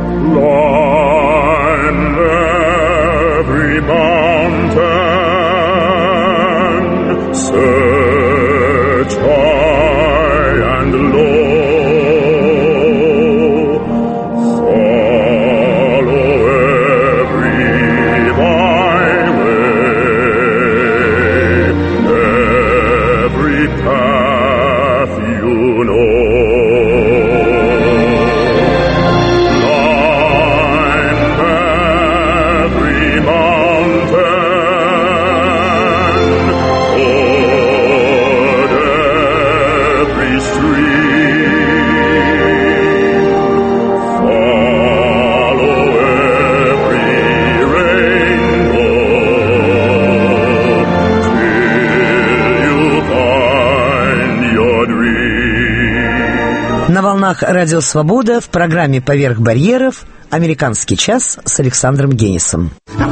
На волнах Радио Свобода в программе «Поверх барьеров» «Американский час» с Александром Генисом.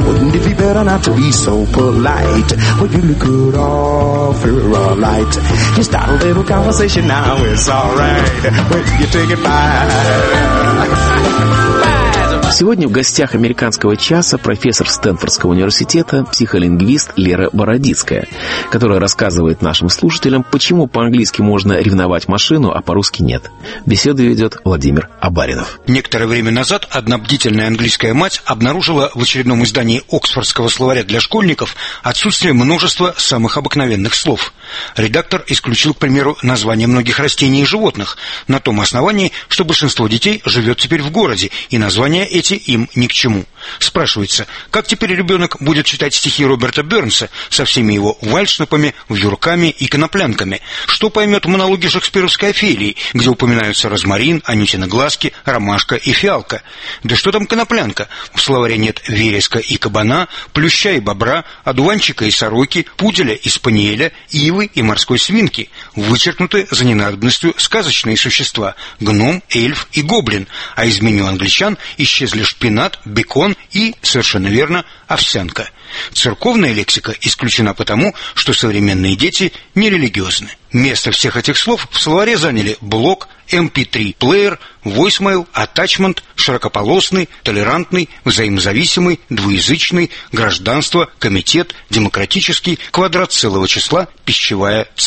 Сегодня в гостях «Американского часа» профессор Стэнфордского университета, психолингвист Лера Бородицкая, которая рассказывает нашим слушателям, почему по-английски можно ревновать машину, а по-русски нет. Беседу ведет Владимир Абаринов. Некоторое время назад одна бдительная английская мать обнаружила в очередном издании Оксфордского словаря для школьников отсутствие множества самых обыкновенных слов. Редактор исключил, к примеру, названия многих растений и животных на том основании, что большинство детей живет теперь в городе, и названия эти им ни к чему. Спрашивается, как теперь ребенок будет читать стихи Роберта Бернса со всеми его вальшнапами, вьюрками и коноплянками? Что поймет в монологе шекспировской Офелии, где упоминаются розмарин, анютины глазки, ромашка и фиалка? Да что там коноплянка? В словаре нет вереска и кабана, плюща и бобра, одуванчика и сороки, пуделя и спаниеля, ивы и морской свинки. Вычеркнуты за ненадобностью сказочные существа – гном, эльф и гоблин, а из меню англичан исчезли шпинат, бекон и, совершенно верно, овсянка. Церковная лексика исключена потому, что современные дети нерелигиозны. Место всех этих слов в словаре заняли блок, эм пи три плеер, voicemail, attachment, широкополосный, толерантный, взаимозависимый, двуязычный, гражданство, комитет, демократический, квадрат целого числа, пищевая цепь.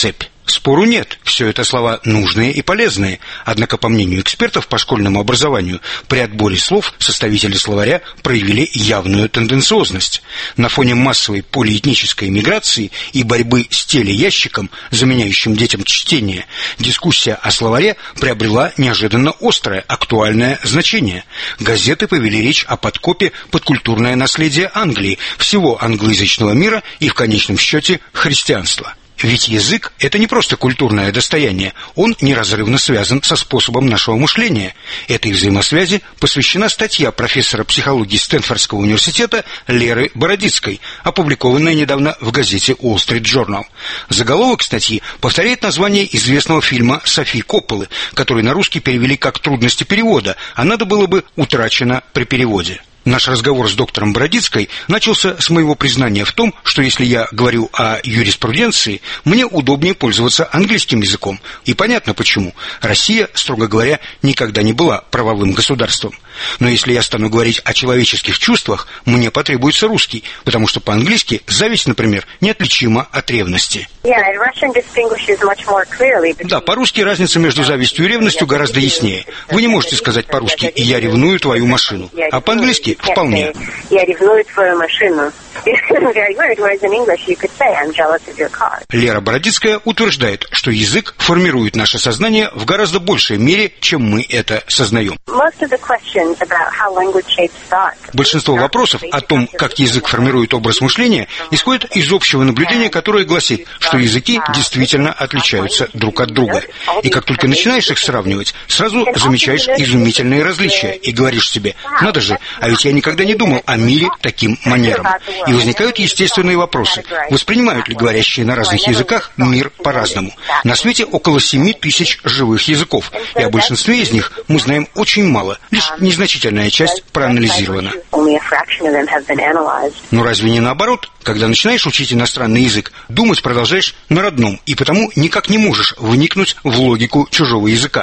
Спору нет, все это слова нужные и полезные. Однако, по мнению экспертов по школьному образованию, при отборе слов составители словаря проявили явную тенденциозность. На фоне массовой полиэтнической миграции и борьбы с телеящиком, заменяющим детям чтение, дискуссия о словаре приобрела неожиданно острое, актуальное значение. Газеты повели речь о подкопе под культурное наследие Англии, всего англоязычного мира и, в конечном счете, христианства. Ведь язык – это не просто культурное достояние, он неразрывно связан со способом нашего мышления. Этой взаимосвязи посвящена статья профессора психологии Стэнфордского университета Леры Бородицкой, опубликованная недавно в газете Wall Street Journal. Заголовок статьи повторяет название известного фильма Софи Копполы, который на русский перевели как «Трудности перевода», а надо было бы «Утрачено при переводе». Наш разговор с доктором Бородицкой начался с моего признания в том, что если я говорю о юриспруденции, мне удобнее пользоваться английским языком. И понятно почему. Россия, строго говоря, никогда не была правовым государством. Но если я стану говорить о человеческих чувствах, мне потребуется русский, потому что по-английски зависть, например, неотличима от ревности. Да, по-русски разница между завистью и ревностью гораздо яснее. Вы не можете сказать по-русски «я ревную твою машину», а по-английски вполне. Я ревную твою машину. Лера Бородицкая утверждает, что язык формирует наше сознание в гораздо большей мере, чем мы это сознаем. Большинство вопросов о том, как язык формирует образ мышления, исходит из общего наблюдения, которое гласит, что языки действительно отличаются друг от друга. И как только начинаешь их сравнивать, сразу замечаешь изумительные различия и говоришь себе: надо же, а ведь я никогда не думал о мире таким манером. И возникают естественные вопросы. Воспринимают ли говорящие на разных языках мир по-разному? На свете около семи тысяч живых языков, и о большинстве из них мы знаем очень мало, лишь незначительная часть проанализирована. Но разве не наоборот? Когда начинаешь учить иностранный язык, думать продолжаешь на родном, и потому никак не можешь вникнуть в логику чужого языка.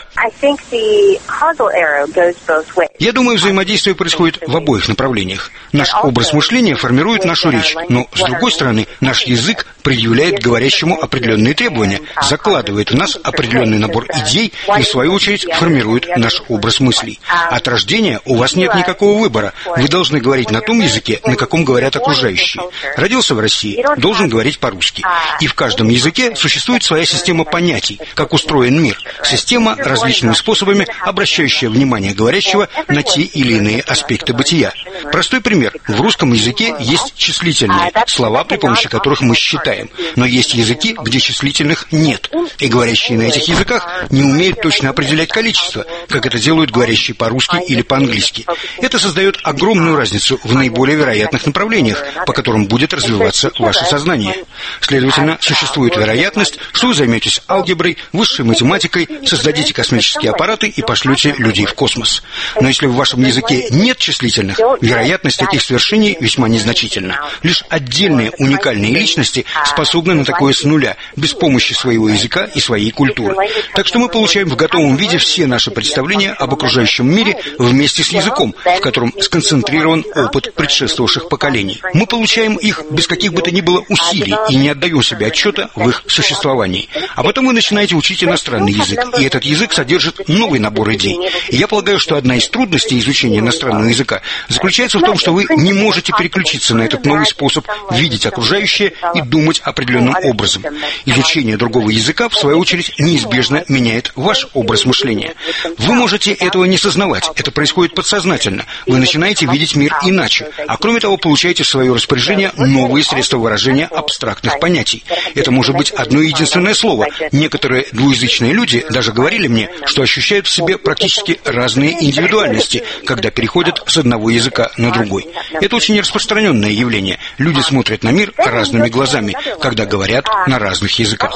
Я думаю, взаимодействие происходит в обоих направлениях. Наш образ мышления формирует нашу речь, но, с другой стороны, наш язык предъявляет говорящему определенные требования, закладывает в нас определенный набор идей и, в свою очередь, формирует наш образ мыслей. От рождения у вас нет никакого выбора. Вы должны говорить на том языке, на каком говорят окружающие. Родился в России, должен говорить по-русски. И в каждом языке существует своя система понятий, как устроен мир. Система, различными способами обращающая внимание говорящего на те или иные аспекты бытия. Простой пример. В русском языке есть числительные, слова, при помощи которых мы считаем. Но есть языки, где числительных нет. И говорящие на этих языках не умеют точно определять количество, как это делают говорящие по-русски или по-английски. Это создает огромную разницу в наиболее вероятных направлениях, по которым будет развиваться ваше сознание. Следовательно, существует вероятность, что вы займетесь алгеброй, высшей математикой, создадите космические аппараты и пошлете людей в космос. Но если в вашем языке нет числительных, вероятность таких свершений весьма незначительна. Лишь отдельные уникальные личности способны на такое с нуля, без помощи своего языка и своей культуры. Так что мы получаем в готовом виде все наши представления об окружающем мире вместе с языком, в котором сконцентрирован опыт предшествовавших поколений. Мы получаем их без каких бы то ни было усилий и не отдаем себе отчета в их существовании. А потом вы начинаете учить иностранный язык, и этот язык содержит новый набор идей. И я полагаю, что одна из трудностей изучения иностранного языка заключается в том, что вы не можете переключиться на этот новый способ видеть окружающее и думать определенным образом. Изучение другого языка, в свою очередь, неизбежно меняет ваш образ мышления. Вы можете этого не сознавать, это происходит подсознательно. Вы начинаете видеть мир иначе, а кроме того, получаете в свое распоряжение новые средства выражения абстрактных понятий. Это может быть одно единственное слово. Некоторые двуязычные люди даже говорили мне, что ощущают в себе практически разные индивидуальности, когда переходят с одного языка на другой. Это очень распространенное явление. Люди смотрят на мир разными глазами, когда говорят на разных языках.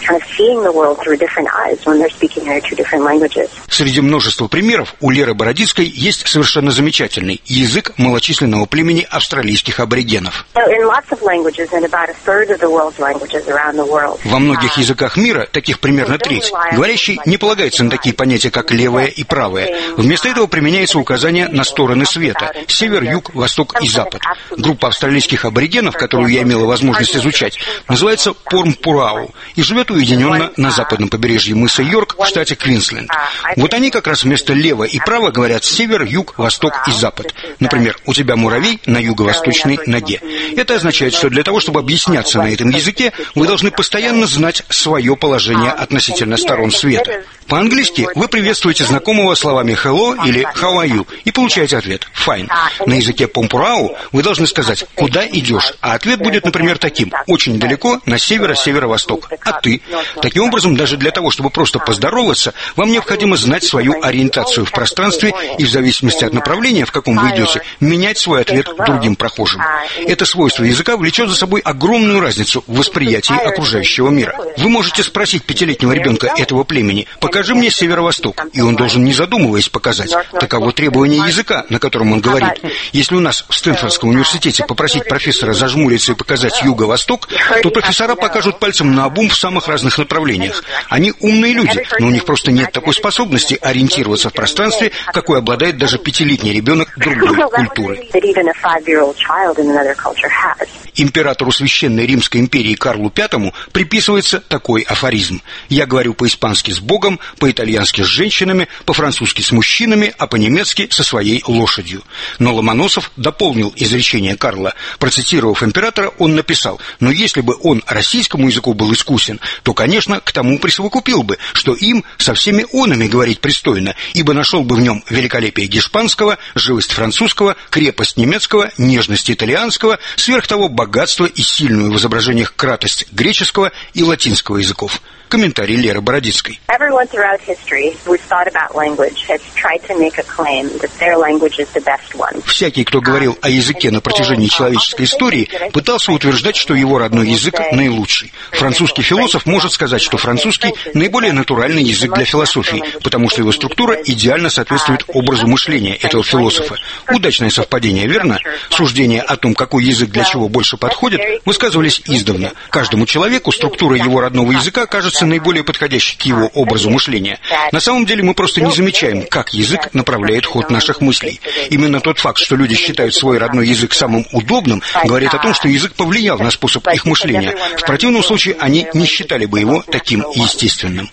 Среди множества примеров у Леры Бородицкой есть совершенно замечательный язык малочисленного племени австралийских аборигенов. Во многих языках мира, таких примерно треть, говорящий не полагается на такие понятия, как левое и правое. Вместо этого применяется указание на стороны света, север север, юг, восток и запад. Группа австралийских аборигенов, которую я имела возможность изучать, называется Пормпурау и живет уединенно на западном побережье мыса Йорк в штате Квинсленд. Вот они как раз вместо лево и право говорят север, юг, восток и запад. Например, у тебя муравей на юго-восточной ноге. Это означает, что для того, чтобы объясняться на этом языке, вы должны постоянно знать свое положение относительно сторон света. По-английски вы приветствуете знакомого словами hello или how are you и получаете ответ fine. На языке Помпурау вы должны сказать куда идешь, а ответ будет, например, таким: очень далеко, на северо-северо-восток. А ты? Таким образом, даже для того, чтобы просто поздороваться, вам необходимо знать свою ориентацию в пространстве и в зависимости от направления, в каком вы идете, менять свой ответ другим прохожим. Это свойство языка влечет за собой огромную разницу в восприятии окружающего мира. Вы можете спросить пятилетнего ребенка этого племени: покажи мне северо-восток, и он должен, не задумываясь, показать. Таково требование языка, на котором он говорит. Если у нас в Стэнфордском университете попросить профессора зажмуриться и показать юго-восток, то профессора покажут пальцем наобум в самых разных направлениях. Они умные люди, но у них просто нет такой способности ориентироваться в пространстве, какой обладает даже пятилетний ребенок другой культуры. Императору Священной Римской империи Карлу Пятому приписывается такой афоризм: «Я говорю по-испански с Богом, по-итальянски с женщинами, по-французски с мужчинами, а по-немецки со своей лошадью». Но Ломоносов дополнил изречение Карла. Процитировав императора, он написал: «Но если бы он российскому языку был искусен, то, конечно, к тому присовокупил бы, что им со всеми онами говорить пристойно, ибо нашел бы в нем великолепие гешпанского, живость французского, крепость немецкого, нежность итальянского, сверх того богатство и сильную в изображениях кратость греческого и латинского языков». Комментарий Леры Бородицкой. Всякий, кто говорил о языке на протяжении человеческой истории, пытался утверждать, что его родной язык наилучший. Французский философ может сказать, что французский наиболее натуральный язык для философии, потому что его структура идеально соответствует образу мышления этого философа. Удачное совпадение, верно? Суждения о том, какой язык для чего больше подходит, высказывались издавна. Каждому человеку структура его родного языка кажется наиболее подходящей к его образу мышления. На самом деле мы просто не замечаем, как язык направляет ход наших мыслей. Именно тот факт, что люди считают свой родной язык самым удобным, говорит о том, что язык повлиял на способ их мышления. В противном случае они не считали бы его таким естественным.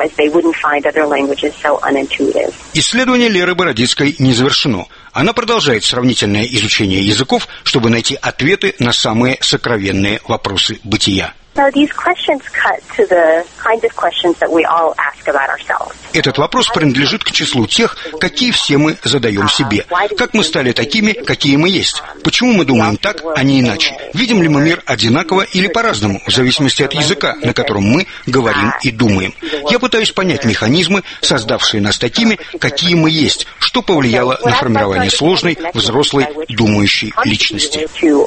Исследование Леры Бородицкой не завершено. Она продолжает сравнительное изучение языков, чтобы найти ответы на самые сокровенные вопросы бытия. Этот вопрос принадлежит к числу тех, какие все мы задаем себе. Как мы стали такими, какие мы есть? Почему мы думаем так, а не иначе? Видим ли мы мир одинаково или по-разному, в зависимости от языка, на котором мы говорим и думаем? Я пытаюсь понять механизмы, создавшие нас такими, какие мы есть, что повлияло на формирование сложной, взрослой, думающей личности.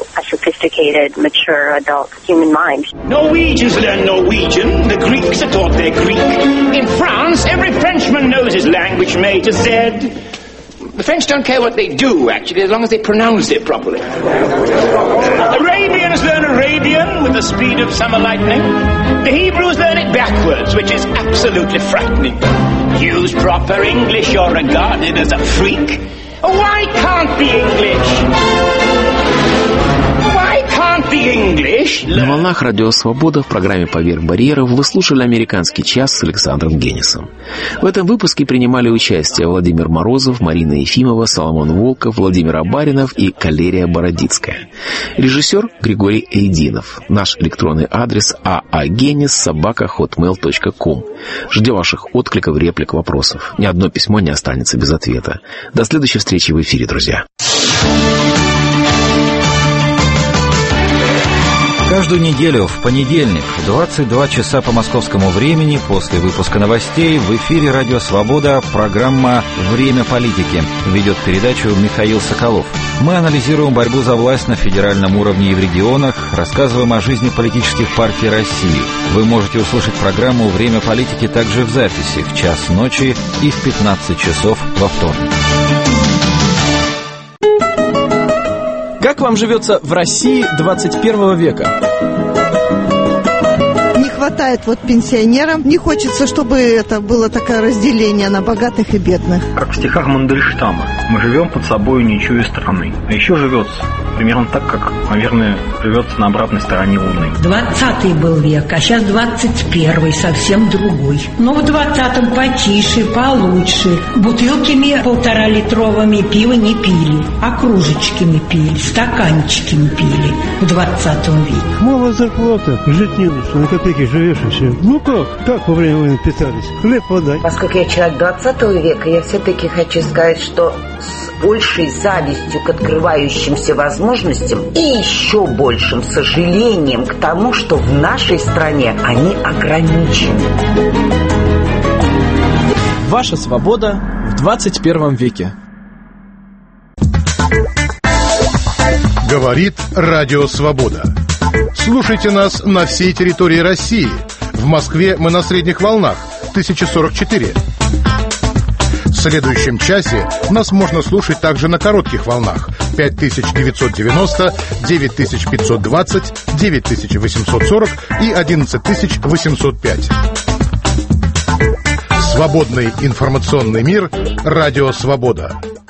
Norwegians learn Norwegian, the Greeks are taught their Greek. In France, every Frenchman knows his language from A to Z. The French don't care what they do, actually, as long as they pronounce it properly. Arabians learn Arabian with the speed of summer lightning. The Hebrews learn it backwards, which is absolutely frightening. Use proper English, you're regarded as a freak. Why can't the English... На волнах Радио Свобода в программе «Поверх барьеров» вы слушали «Американский час» с Александром Генисом. В этом выпуске принимали участие Владимир Морозов, Марина Ефимова, Соломон Волков, Владимир Абаринов и Калерия Бородицкая. Режиссер Григорий Эйдинов. Наш электронный адрес aagenis собака хотмейл точка ком. Ждем ваших откликов, реплик, вопросов. Ни одно письмо не останется без ответа. До следующей встречи в эфире, друзья. Каждую неделю в понедельник в двадцать два часа по московскому времени после выпуска новостей в эфире «Радио Свобода» программа «Время политики». Ведет передачу Михаил Соколов. Мы анализируем борьбу за власть на федеральном уровне и в регионах, рассказываем о жизни политических партий России. Вы можете услышать программу «Время политики» также в записи в час ночи и в пятнадцать часов во вторник. Как вам живется в России двадцать первого века? хватает вот пенсионерам. Не хочется, чтобы это было такое разделение на богатых и бедных. Как в стихах Мандельштама. Мы живем под собой ничью страны. А еще живется примерно так, как, наверное, живется на обратной стороне Луны. Двадцатый был век, а сейчас двадцать первый, совсем другой. Ну, в двадцатом потише, получше. Бутылками полтора-литровыми пива не пили, а кружечками пили, стаканчиками пили в двадцатом веке. Мало зарплата, жить не нужно, на копейки живешь и все. Ну как? Как во время войны питались? Хлеб, вода. Поскольку я человек двадцатого века, я все-таки хочу сказать, что с большей завистью к открывающимся возможностям и еще большим сожалением к тому, что в нашей стране они ограничены. Ваша свобода в двадцать первом веке. Говорит Радио Свобода. Слушайте нас на всей территории России. В Москве мы на средних волнах тысяча сорок четыре. В следующем часе нас можно слушать также на коротких волнах пять тысяч девятьсот девяносто, девять тысяч пятьсот двадцать, девять тысяч восемьсот сорок и одиннадцать тысяч восемьсот пять. Свободный информационный мир. Радио Свобода.